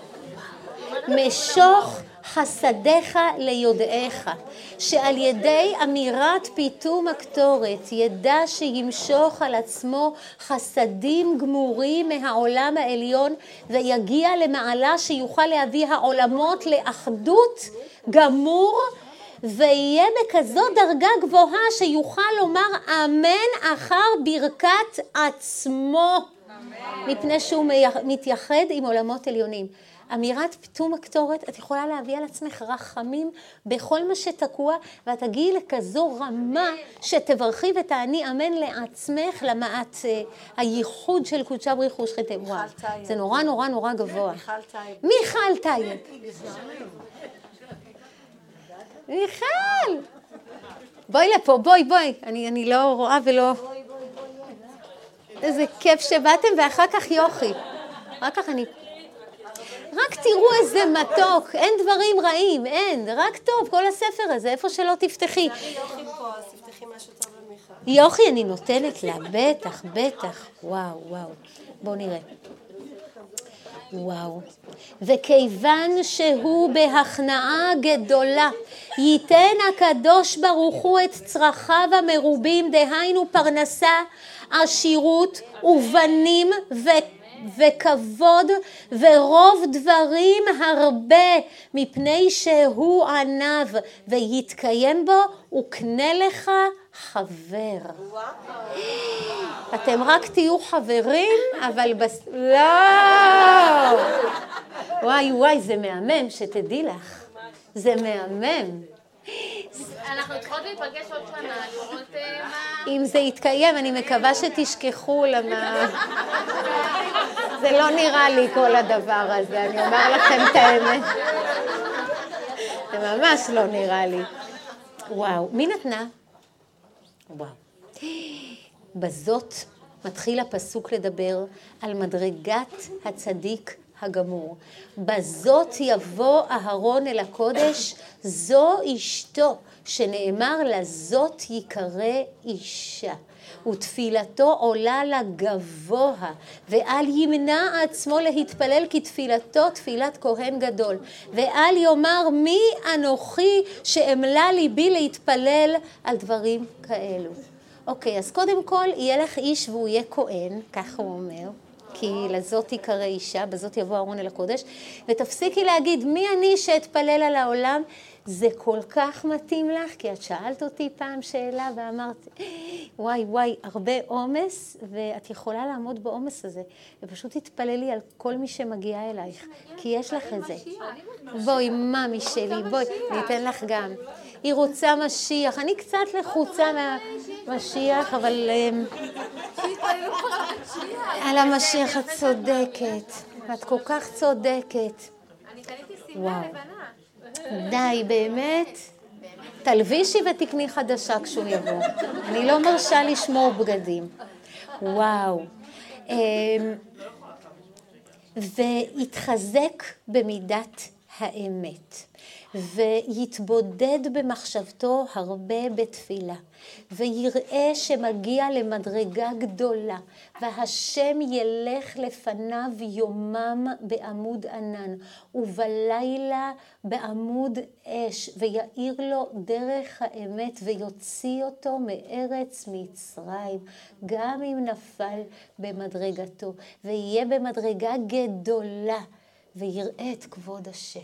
משוך חסדיך ליודעיך, שעל ידי אמירת פיתום הקטורת ידע שימשוך על עצמו חסדים גמורים מהעולם העליון ויגיע למעלה שיוכל להביא העולמות לאחדות גמור ויהיה בכזאת דרגה גבוהה שיוכל לומר אמן אחר ברכת עצמו. מפני שהוא מתייחד עם עולמות עליונים. אמירת פתאום הקטורת, את יכולה להביא על עצמך רחמים בכל מה שתקוע, ואת תגיעי לכזו רמה שתברכי ותעני אמן לעצמך, למעט הייחוד של קודשה בריך ושכתם. וואו, זה נורא נורא נורא גבוה. מיכל טייב. מיכל טייב. מיכל! בואי לפה, בואי, בואי. אני, אני לא רואה ולא... איזה כיף שבאתם, ואחר כך יוכי. אחר כך אני... רק תראו איזה מתוק, אין דברים רעים, אין, רק טוב, כל הספר הזה, איפה שלא תפתחי. יוכי פה, אז תפתחי משהו טוב למיכל. יוכי, אני נותנת לה, בטח, בטח. וואו, וואו. בואו נראה. וואו. וכיוון שהוא בהכנעה גדולה, ייתן הקדוש ברוך הוא את צרכיו המרובים, דהיינו פרנסה, עשירות ובנים ו... וכבוד ורוב דברים הרבה, מפני שהוא ענב ויתקיים בו וקנה לך חבר. אתם רק תהיו חברים, אבל בס... לא! וואי וואי, זה מהמם, שתדעי לך. זה מהמם. אנחנו צריכות להיפגש עוד שנה, לראות מה... אם זה יתקיים, אני מקווה שתשכחו למה... זה לא נראה לי כל הדבר הזה, אני אומר לכם את האמת. זה ממש לא נראה לי. וואו, מי נתנה? וואו. בזאת מתחיל הפסוק לדבר על מדרגת הצדיק הגמור. בזאת יבוא אהרון אל הקודש, זו אשתו, שנאמר לזאת יקרא אישה. ותפילתו עולה לגבוה, ואל ימנע עצמו להתפלל כי תפילתו תפילת כהן גדול. ואל יאמר מי אנוכי שאמלה ליבי להתפלל על דברים כאלו. אוקיי, אז קודם כל יהיה לך איש והוא יהיה כהן, ככה הוא אומר. כי לזאת תיקרא אישה, בזאת יבוא אהרון אל הקודש, ותפסיקי להגיד מי אני שאתפלל על העולם, זה כל כך מתאים לך, כי את שאלת אותי פעם שאלה ואמרת, וואי וואי, הרבה עומס, ואת יכולה לעמוד בעומס הזה, ופשוט תתפללי על כל מי שמגיע אלייך, כי יש לך את זה. בואי, ממי שלי, בואי, אני אתן לך גם. היא רוצה משיח, אני קצת לחוצה מהמשיח, אבל על המשיח את צודקת, את כל כך צודקת. אני קניתי שמלה לבנה. די, באמת? תלבישי ותקני חדשה כשהוא יבוא. אני לא מרשה לשמור בגדים. וואו. והתחזק במידת האמת. ויתבודד במחשבתו הרבה בתפילה, ויראה שמגיע למדרגה גדולה, והשם ילך לפניו יומם בעמוד ענן, ובלילה בעמוד אש, ויאיר לו דרך האמת, ויוציא אותו מארץ מצרים, גם אם נפל במדרגתו, ויהיה במדרגה גדולה, ויראה את כבוד השם.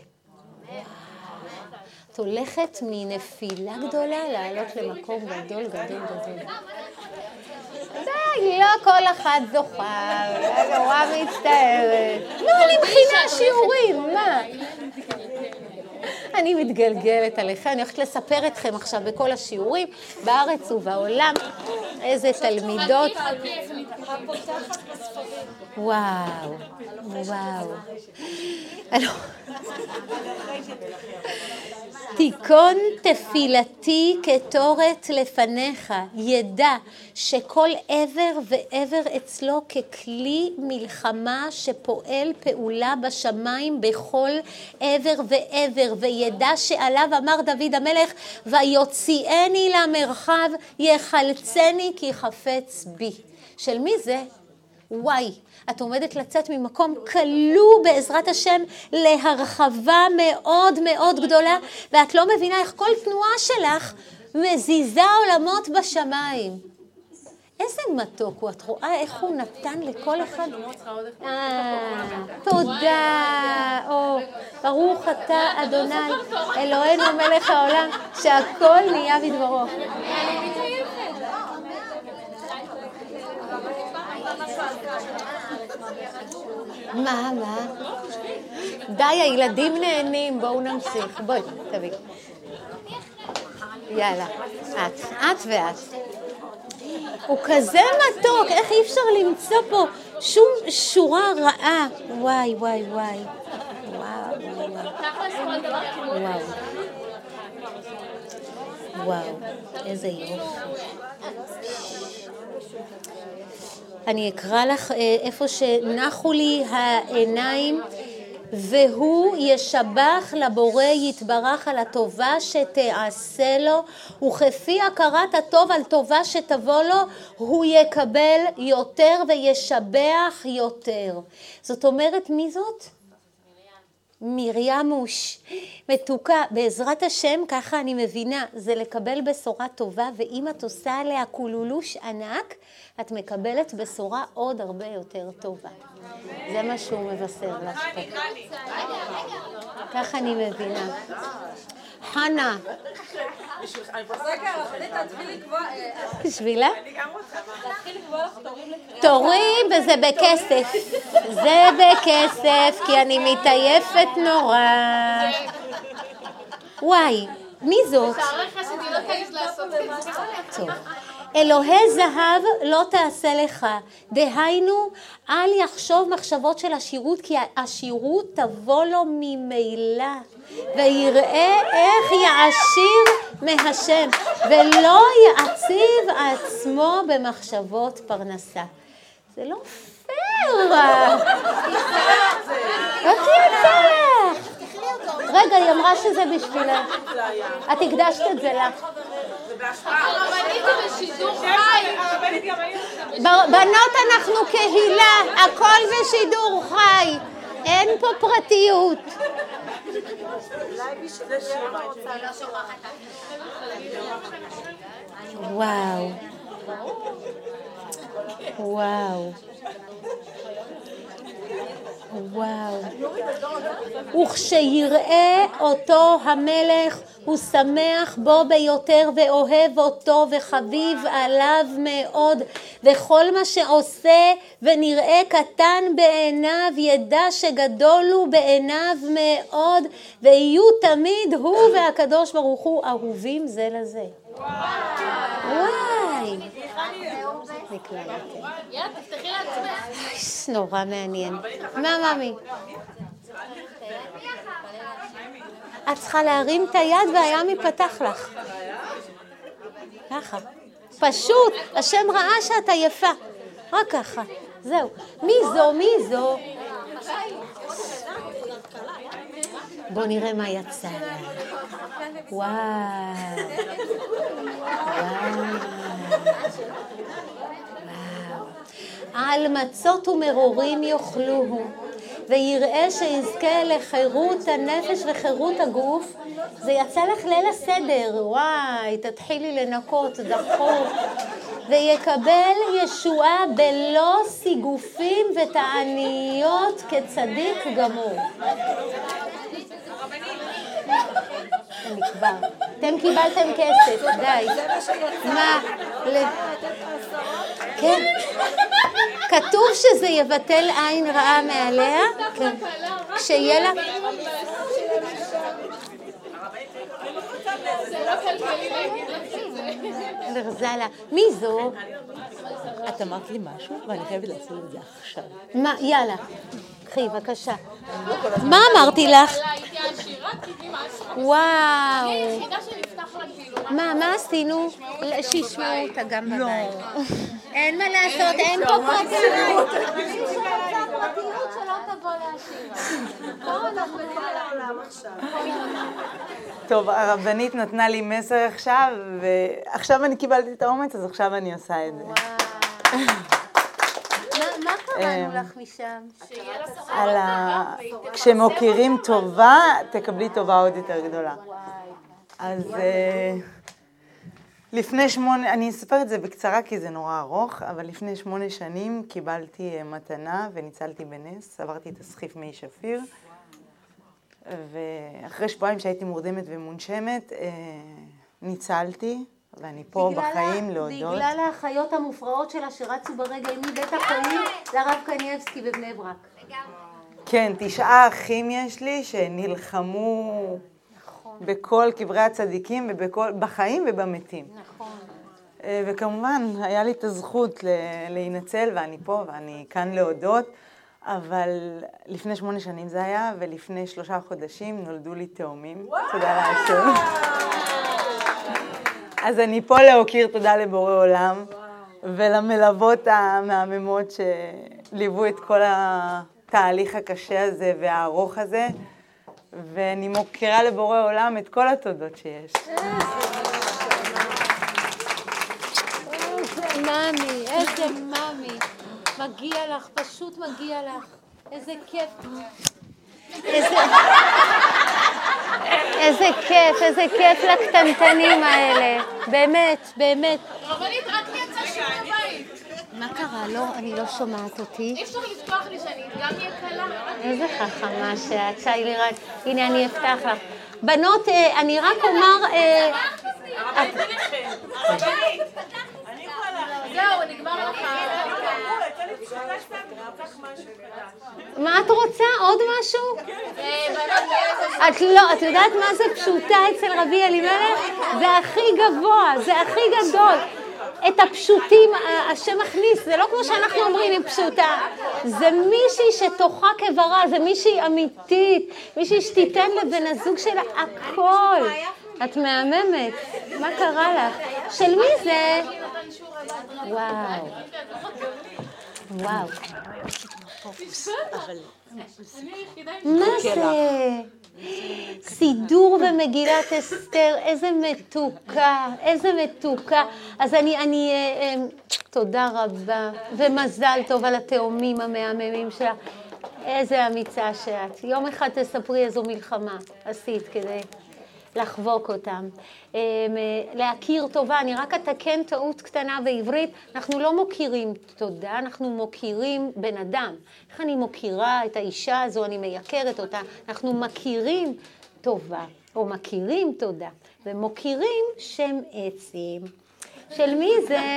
את הולכת מנפילה גדולה לעלות למקום גדול גדול גדול. די, לא כל אחד זוכה, נורא מצטערת. לא, אני מכינה שיעורים, מה? אני מתגלגלת עליכם, אני הולכת לספר אתכם עכשיו בכל השיעורים, בארץ ובעולם, איזה תלמידות. וואו, וואו. תיקון תפילתי כתורת לפניך, ידע שכל עבר ועבר אצלו ככלי מלחמה שפועל פעולה בשמיים בכל עבר ועבר, וידע שעליו אמר דוד המלך, ויוציאני למרחב, יחלצני כי חפץ בי. של מי זה? וואי, את עומדת לצאת ממקום כלוא בעזרת השם להרחבה מאוד מאוד גדולה, ואת לא מבינה איך כל תנועה שלך מזיזה עולמות בשמיים. איזה מתוק הוא, את רואה איך הוא נתן לכל אחד? אה, תודה, או, ברוך אתה אדוני, אלוהינו מלך העולם, שהכל נהיה בדברו. מה, מה? די, הילדים נהנים, בואו נמשיך. בואי, תביא. יאללה, את, את ואת. הוא כזה מתוק, איך אי אפשר למצוא פה שום שורה רעה. וואי, וואי, וואי. וואו, וואו. וואו. וואו, איזה יופי. אני אקרא לך איפה שנחו לי העיניים, והוא ישבח לבורא יתברך על הטובה שתעשה לו, וכפי הכרת הטוב על טובה שתבוא לו, הוא יקבל יותר וישבח יותר. זאת אומרת, מי זאת? מרימוש, מתוקה, בעזרת השם, ככה אני מבינה, זה לקבל בשורה טובה, ואם את עושה עליה קולולוש ענק, את מקבלת בשורה עוד הרבה יותר טובה. זה מה שהוא מבשר לך. ככה אני מבינה. חנה. בשבילה? תורי, וזה בכסף. זה בכסף, כי אני מתעייפת נורא. וואי, מי זאת? טוב. אלוהי זהב לא תעשה לך, דהיינו, אל יחשוב מחשבות של עשירות, כי העשירות תבוא לו ממילא, ויראה איך יעשיר מהשם, ולא יעציב עצמו במחשבות פרנסה. זה לא פייר. איך יצא לך? רגע, היא אמרה שזה בשבילה. את הקדשת את זה לך. הרבנית היא בשידור חי. בנות אנחנו קהילה, הכל בשידור חי. אין פה פרטיות. וואו. וואו. וואו. וכשיראה אותו המלך, הוא שמח בו ביותר ואוהב אותו וחביב עליו מאוד, וכל מה שעושה ונראה קטן בעיניו ידע שגדול הוא בעיניו מאוד, ויהיו תמיד הוא והקדוש ברוך הוא אהובים זה לזה. וואי. יאללה, תפתחי לעצמך. נורא מעניין. מה, ממי? את צריכה להרים את היד והים ייפתח לך. ככה. פשוט, השם ראה שאת עייפה. רק ככה. זהו. מי זו? מי זו? בוא נראה מה יצא. וואו. וואו. על מצות ומרורים יאכלוהו, ויראה שיזכה לחירות הנפש וחירות הגוף. זה יצא לך ליל הסדר, וואי, תתחילי לנקות, דחוף. ויקבל ישועה בלא סיגופים ותעניות כצדיק גמור. אני כבר. אתם קיבלתם כסף, די. מה? כן. כתוב שזה יבטל עין רעה מעליה. כן. כשיהיה לה... זה לא כלכלי להגיד לך את זה. לרזלה. מי זו? את אמרת לי משהו ואני חייבת לעשות את זה עכשיו. מה? יאללה. קחי, בבקשה. מה אמרתי לך? הייתי עשירה, תגידי משהו. וואו. אני היחידה שנפתח לה כאילו. מה, מה עשינו? שישמעו אותה גם בבית. אין מה לעשות, אין פה פרטיות. מישהו שרוצה פרטיות שלא תבוא להשירה. פה אנחנו בעולם עכשיו. טוב, הרבנית נתנה לי מסר עכשיו, ועכשיו אני קיבלתי את האומץ, אז עכשיו אני עושה את זה. מה קראנו לך משם? על ה... כשמוקירים טובה, תקבלי טובה עוד יותר גדולה. אז לפני שמונה, אני אספר את זה בקצרה כי זה נורא ארוך, אבל לפני שמונה שנים קיבלתי מתנה וניצלתי בנס, עברתי את הסחיף מי שפיר, ואחרי שבועיים שהייתי מורדמת ומונשמת, ניצלתי, ואני פה בחיים להודות. בגלל האחיות המופרעות שלה שרצו ברגל מבית החולים לרב קנייבסקי בבני ברק. כן, תשעה אחים יש לי שנלחמו בכל קברי הצדיקים ובחיים ובמתים. נכון. וכמובן, היה לי את הזכות להינצל, ואני פה ואני כאן להודות, אבל לפני שמונה שנים זה היה, ולפני שלושה חודשים נולדו לי תאומים. תודה להשם. אז אני פה להוקיר תודה לבורא עולם, ולמלוות המהממות שליוו את כל התהליך הקשה הזה והארוך הזה, ואני מוקירה לבורא עולם את כל התודות שיש. איזה מאמי, איזה מאמי. מגיע לך, פשוט מגיע לך. איזה כיף. איזה... איזה כיף, איזה כיף לקטנטנים האלה. באמת, באמת. רבנית, רק מי יצא שם בבית? מה קרה? לא, אני לא שומעת אותי. אי אפשר לפתוח לי שאני גם אהיה קלה. איזה חכמה שאת, שיילי רק. הנה, אני אפתח לך. בנות, אני רק אומר... הרבנית ביניכם. הרבנית. זהו, נגמר לך. מה את רוצה? עוד משהו? את לא, את יודעת מה זה פשוטה אצל רבי אלימלך? זה הכי גבוה, זה הכי גדול. את הפשוטים השם מכניס, זה לא כמו שאנחנו אומרים עם פשוטה. זה מישהי שתוכה כברה, זה מישהי אמיתית, מישהי שתיתן לבן הזוג שלה הכל. את מהממת, מה קרה לך? של מי זה? וואו. וואו. מה זה? סידור במגילת אסתר, איזה מתוקה, איזה מתוקה. אז אני, אני, תודה רבה, ומזל טוב על התאומים המהממים שלך. איזה אמיצה שאת. יום אחד תספרי איזו מלחמה עשית כדי... לחבוק אותם, להכיר טובה. אני רק אתקן טעות קטנה בעברית, אנחנו לא מוכירים תודה, אנחנו מוכירים בן אדם. איך אני מוכירה את האישה הזו, אני מייקרת אותה, אנחנו מכירים טובה, או מכירים תודה, ומוכירים שם עצים. של מי זה?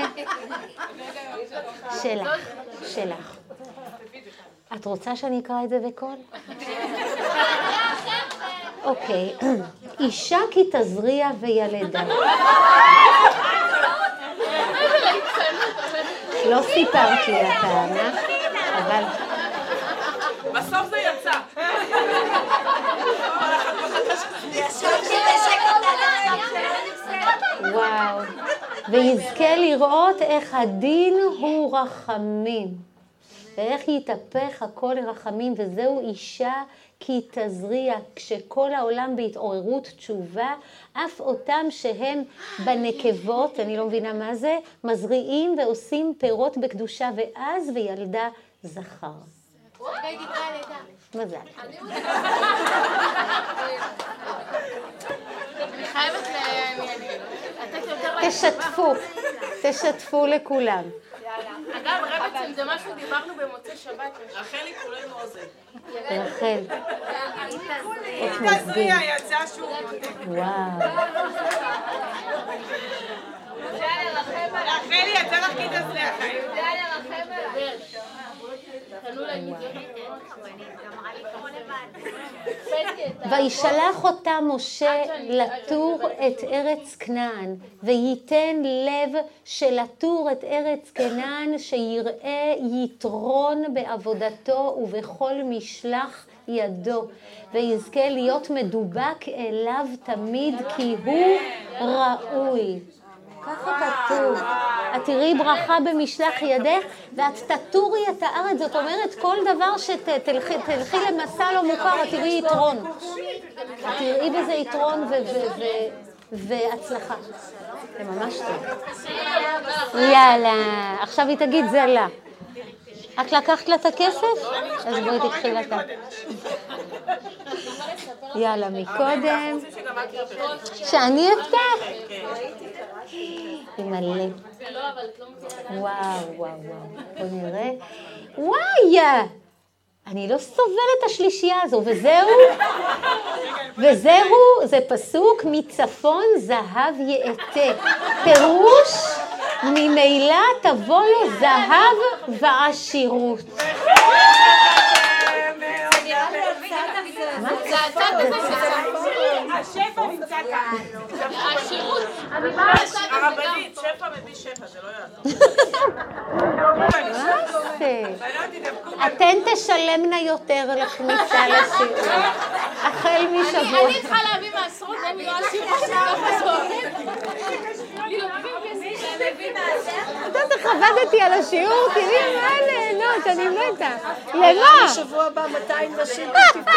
שלך, שלך. את רוצה שאני אקרא את זה בקול? אוקיי, אישה כי תזריע וילדה. לא סיפרתי אותה, אבל... בסוף זה יצא. וואו, ויזכה לראות איך הדין הוא רחמים, ואיך יתהפך הכל לרחמים, וזהו אישה כי תזריע, כשכל העולם בהתעוררות תשובה, אף אותם שהם בנקבות, אני לא מבינה מה זה, מזריעים ועושים פירות בקדושה, ואז וילדה זכר. מזל. אני חייבת לתת יותר... תשתפו, תשתפו לכולם. אגב, רבצים זה משהו דיברנו במוצאי שבת. רחלי כולנו אוזן. רחל. תזריע, יצא שוב. וואו. רחלי, יצא לך כי תזריע. וישלח אותה משה לתור את ארץ כנען, וייתן לב שלתור את ארץ כנען, שיראה יתרון בעבודתו ובכל משלח ידו, ויזכה להיות מדובק אליו תמיד, כי הוא ראוי. ככה כתוב. את תראי ברכה במשלח ידך, ואת תטורי את הארץ. זאת אומרת, כל דבר שתלכי למסע לא מוכר, את תראי יתרון. את תראי בזה יתרון והצלחה. זה ממש טוב. יאללה, עכשיו היא תגיד זה לה. את לקחת לה את הכסף? אז בואי תקחי לה את ה... יאללה, מקודם. שאני אפתח? היא מלא. וואו, וואו, וואו. בוא נראה. וואי! אני לא סובלת את השלישייה הזו, וזהו, וזהו, זה פסוק מצפון זהב יעתה. פירוש, ממילא תבוא לו זהב ועשירות. מה זה? השפע נמצא כאן. השירות. הרבנית, שפע מביא שפע, זה לא יעזור. אתן תשלמנה יותר לכניסה לשיעור. החל משבוע. אני צריכה להביא מעשרות, הם לא השירות שלך. אתה תכבדתי על השיעור, תראי מה ליהנות, אני מתה. למה? בשבוע הבא מאתיים נשים.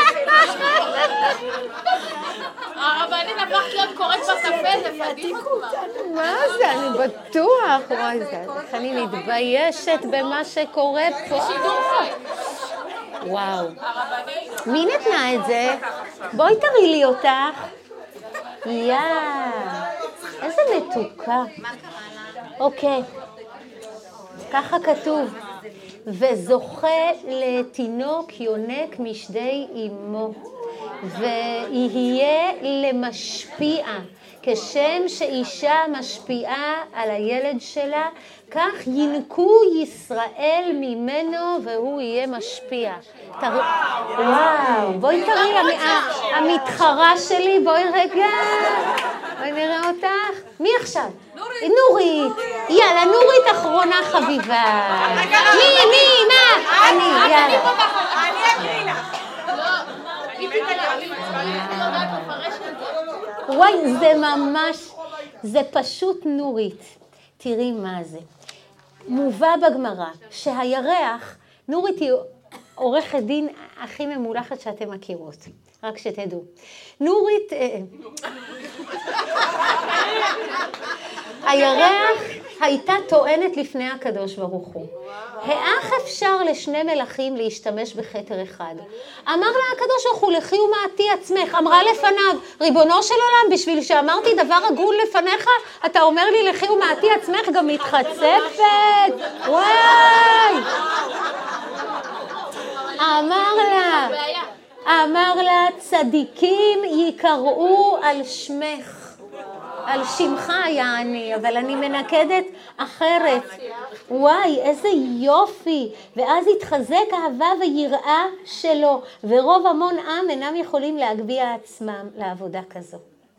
הרבנית הפכת להיות קוראת בקפה, זה מדהים כבר. מה זה? אני בטוח. וואי, זה, איך אני מתביישת במה שקורה פה. שידור חי. וואו. מי נתנה את זה? בואי תראי לי אותך. יא, איזה מתוקה. אוקיי. ככה כתוב. וזוכה לתינוק יונק משדי אמו, ויהיה למשפיע, כשם שאישה משפיעה על הילד שלה, כך ינקו ישראל ממנו והוא יהיה משפיע. תר... וואו, בואי תראי, המתחרה שלי, בואי רגע, בואי נראה אותך. מי עכשיו? נורית. יאללה, נורית אחרונה חביבה. מי, מי, מה? אני, יאללה. אני אקריא לך. וואי, זה ממש, זה פשוט נורית. תראי מה זה. מובא בגמרא שהירח, נורית היא עורכת דין הכי ממולחת שאתם מכירות. רק שתדעו. נורית, הירח הייתה טוענת לפני הקדוש ברוך הוא. איך אפשר לשני מלכים להשתמש בכתר אחד? אמר לה הקדוש ברוך הוא, לכי ומעטי עצמך. אמרה לפניו, ריבונו של עולם, בשביל שאמרתי דבר הגון לפניך, אתה אומר לי, לכי ומעטי עצמך, גם מתחצפת. וואי! אמר לה, אמר לה, צדיקים יקראו על שמך. על שמך יעני, אבל אני מנקדת אחרת. וואי, איזה יופי. ואז התחזק אהבה ויראה שלו, ורוב המון עם אינם יכולים להגביה עצמם לעבודה כזו.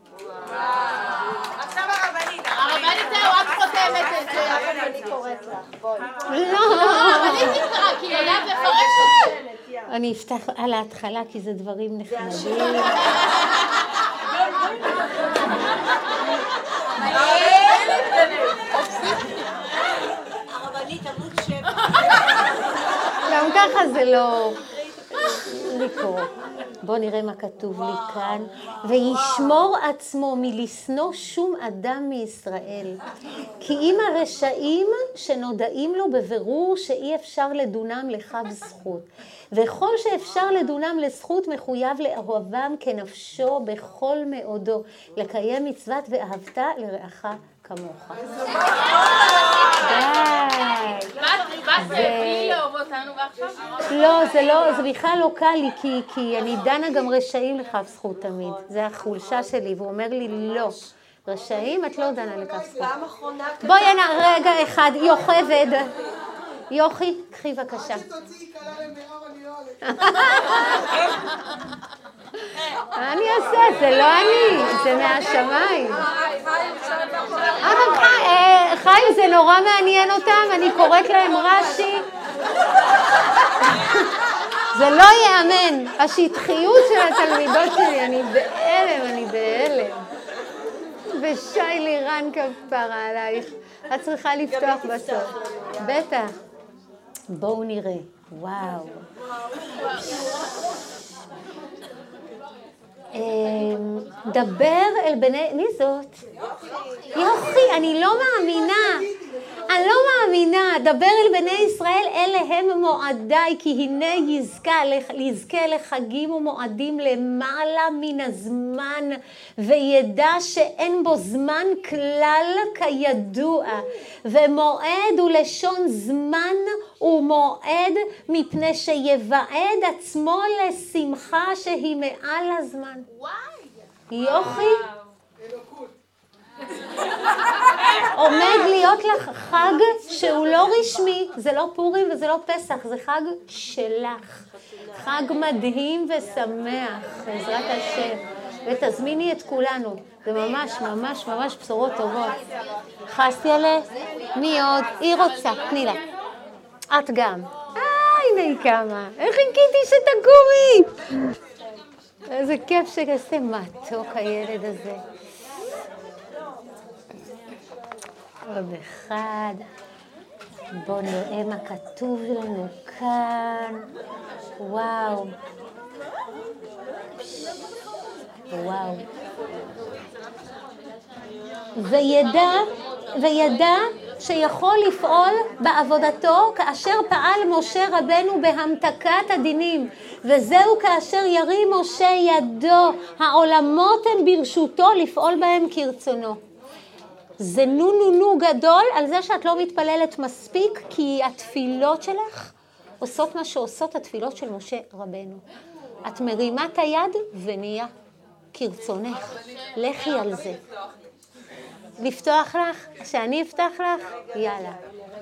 עכשיו הרבנית. הרבנית זהו, את חותמת את זה. אני קוראת לך, בואי. לא. הרבנית תקרא, כי היא יודעת לפרש את זה. אני אפתח על ההתחלה, כי זה דברים נחמדים. הרבנית עמוד שבע. גם ככה זה לא לקרוא. בואו נראה מה כתוב לי כאן. וישמור עצמו מלשנוא שום אדם מישראל. כי אם הרשעים שנודעים לו בבירור שאי אפשר לדונם לכף זכות. וכל שאפשר לדונם לזכות מחויב לאהובם כנפשו בכל מאודו. לקיים מצוות ואהבת לרעך כמוך. די. בת בלי לאהוב אותנו ועכשיו? לא, זה לא, זה בכלל לא קל לי, כי, כי אני דנה גם רשעים לכף זכות תמיד. זה החולשה שלי, והוא אומר לי, לא. רשעים, את לא דנה לכף זכות. פעם אחרונה בואי הנה, רגע אחד, יוכבד. יוכי, קחי בבקשה. מה אני אעשה? זה לא אני, זה מהשמיים. אבל חיים, זה נורא מעניין אותם, אני קוראת להם רש"י. זה לא יאמן, השטחיות של התלמידות שלי, אני בהלם, אני בהלם. ושי לירן כפרה עלייך, את צריכה לפתוח בסוף. בטח. בואו נראה, וואו. דבר אל בני, מי זאת? יוכי, אני לא מאמינה, אני לא מאמינה, דבר אל בני ישראל, אלה הם מועדיי, כי הנה יזכה, יזכה לחגים ומועדים למעלה מן הזמן, וידע שאין בו זמן כלל כידוע, ומועד הוא לשון זמן ומועד, מפני שיבעד עצמו לשמחה שהיא מעל הזמן. יוכי, עומד להיות לך חג שהוא לא רשמי, זה לא פורים וזה לא פסח, זה חג שלך. חג מדהים ושמח, בעזרת השם. ותזמיני את כולנו, זה ממש ממש ממש בשורות טובות. חסתי עליה, מי עוד? היא רוצה, תני לה. את גם. אה, הנה היא קמה. איך חיכיתי שתקומי? איזה כיף שכזה מתוק הילד הזה. עוד אחד. בואו נראה מה כתוב לנו כאן. וואו. וואו. וידע, וידע שיכול לפעול בעבודתו כאשר פעל משה רבנו בהמתקת הדינים, וזהו כאשר ירים משה ידו, העולמות הן ברשותו לפעול בהם כרצונו. זה נו נו נו גדול על זה שאת לא מתפללת מספיק, כי התפילות שלך עושות מה שעושות התפילות של משה רבנו. את מרימה את היד ונהיה כרצונך. לכי על זה. לפתוח לך? שאני אפתח לך? יאללה.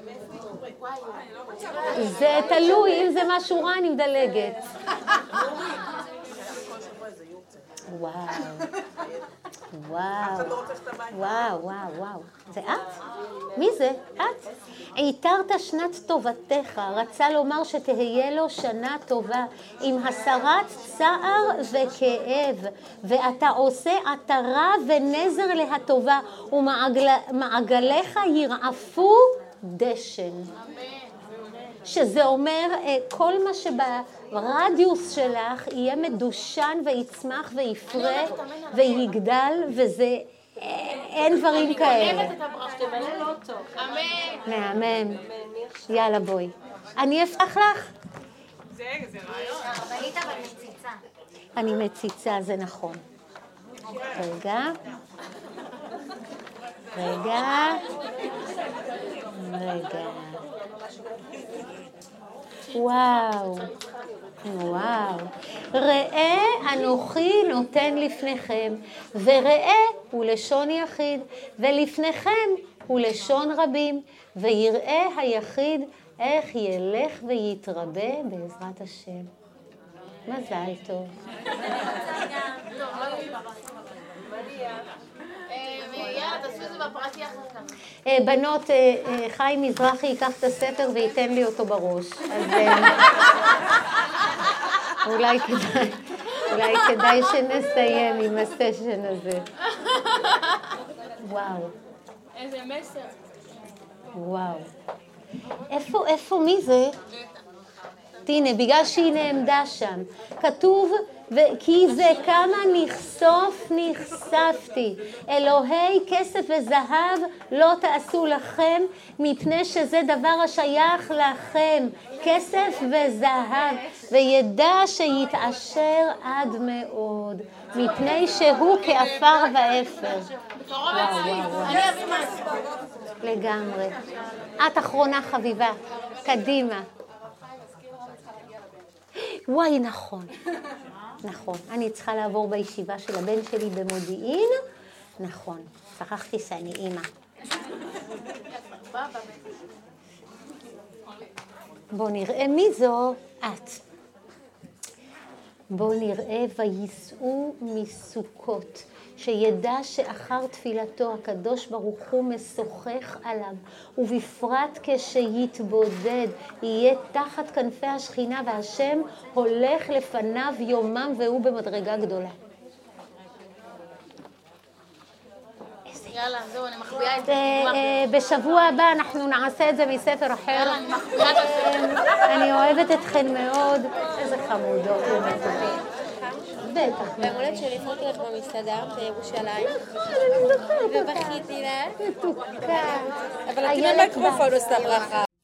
זה תלוי, אם זה משהו רע אני מדלגת. וואו. וואו. וואו, וואו, וואו. זה את? מי זה? את? היתרת שנת טובתך, רצה לומר שתהיה לו שנה טובה, עם הסרת צער וכאב, ואתה עושה עטרה ונזר להטובה, ומעגליך ירעפו דשן. שזה אומר, כל מה שברדיוס שלך יהיה מדושן ויצמח ויפרה ויגדל, וזה, אין דברים כאלה. אמן. מהמם. יאללה בואי. אני אפתח לך? זה, זה רעיון. הרבנית אבל מציצה. אני מציצה, זה נכון. רגע. רגע. רגע. וואו. וואו. ראה אנוכי נותן לפניכם, וראה הוא לשון יחיד, ולפניכם הוא לשון רבים, ויראה היחיד איך ילך ויתרבה בעזרת השם. מזל טוב. יאללה, תעשו את זה בפרטי אחר כך. בנות, חיים מזרחי ייקח את הספר וייתן לי אותו בראש. אז אולי כדאי, אולי כדאי שנסיים עם הסשן הזה. וואו. איזה מסר. וואו. איפה, איפה, מי זה? הנה, בגלל שהיא נעמדה שם. כתוב, כי זה כמה נחשוף נחשפתי. אלוהי כסף וזהב לא תעשו לכם, מפני שזה דבר השייך לכם. כסף וזהב, וידע שיתעשר עד מאוד, מפני שהוא כאפר ואפר. וואו, וואו, וואו. לגמרי. את אחרונה חביבה. קדימה. וואי, נכון. נכון. אני צריכה לעבור בישיבה של הבן שלי במודיעין. נכון. שכחתי שאני אימא. בוא נראה מי זו את. בוא נראה וייסעו מסוכות. שידע שאחר תפילתו הקדוש ברוך הוא משוחח עליו, ובפרט כשיתבודד, יהיה תחת כנפי השכינה, והשם הולך לפניו יומם והוא במדרגה גדולה. יאללה, זהו, אני מחביאה את זה. בשבוע הבא אנחנו נעשה את זה מספר אחר. אני מחביאה את זה. אני אוהבת אתכן מאוד. איזה חמודות. בטח. ביום הולדת שלי הפרתי לך במסעדה בירושלים, ובכיתי לה. מתוקה. אבל את עם המיקרופון עושה ברכה.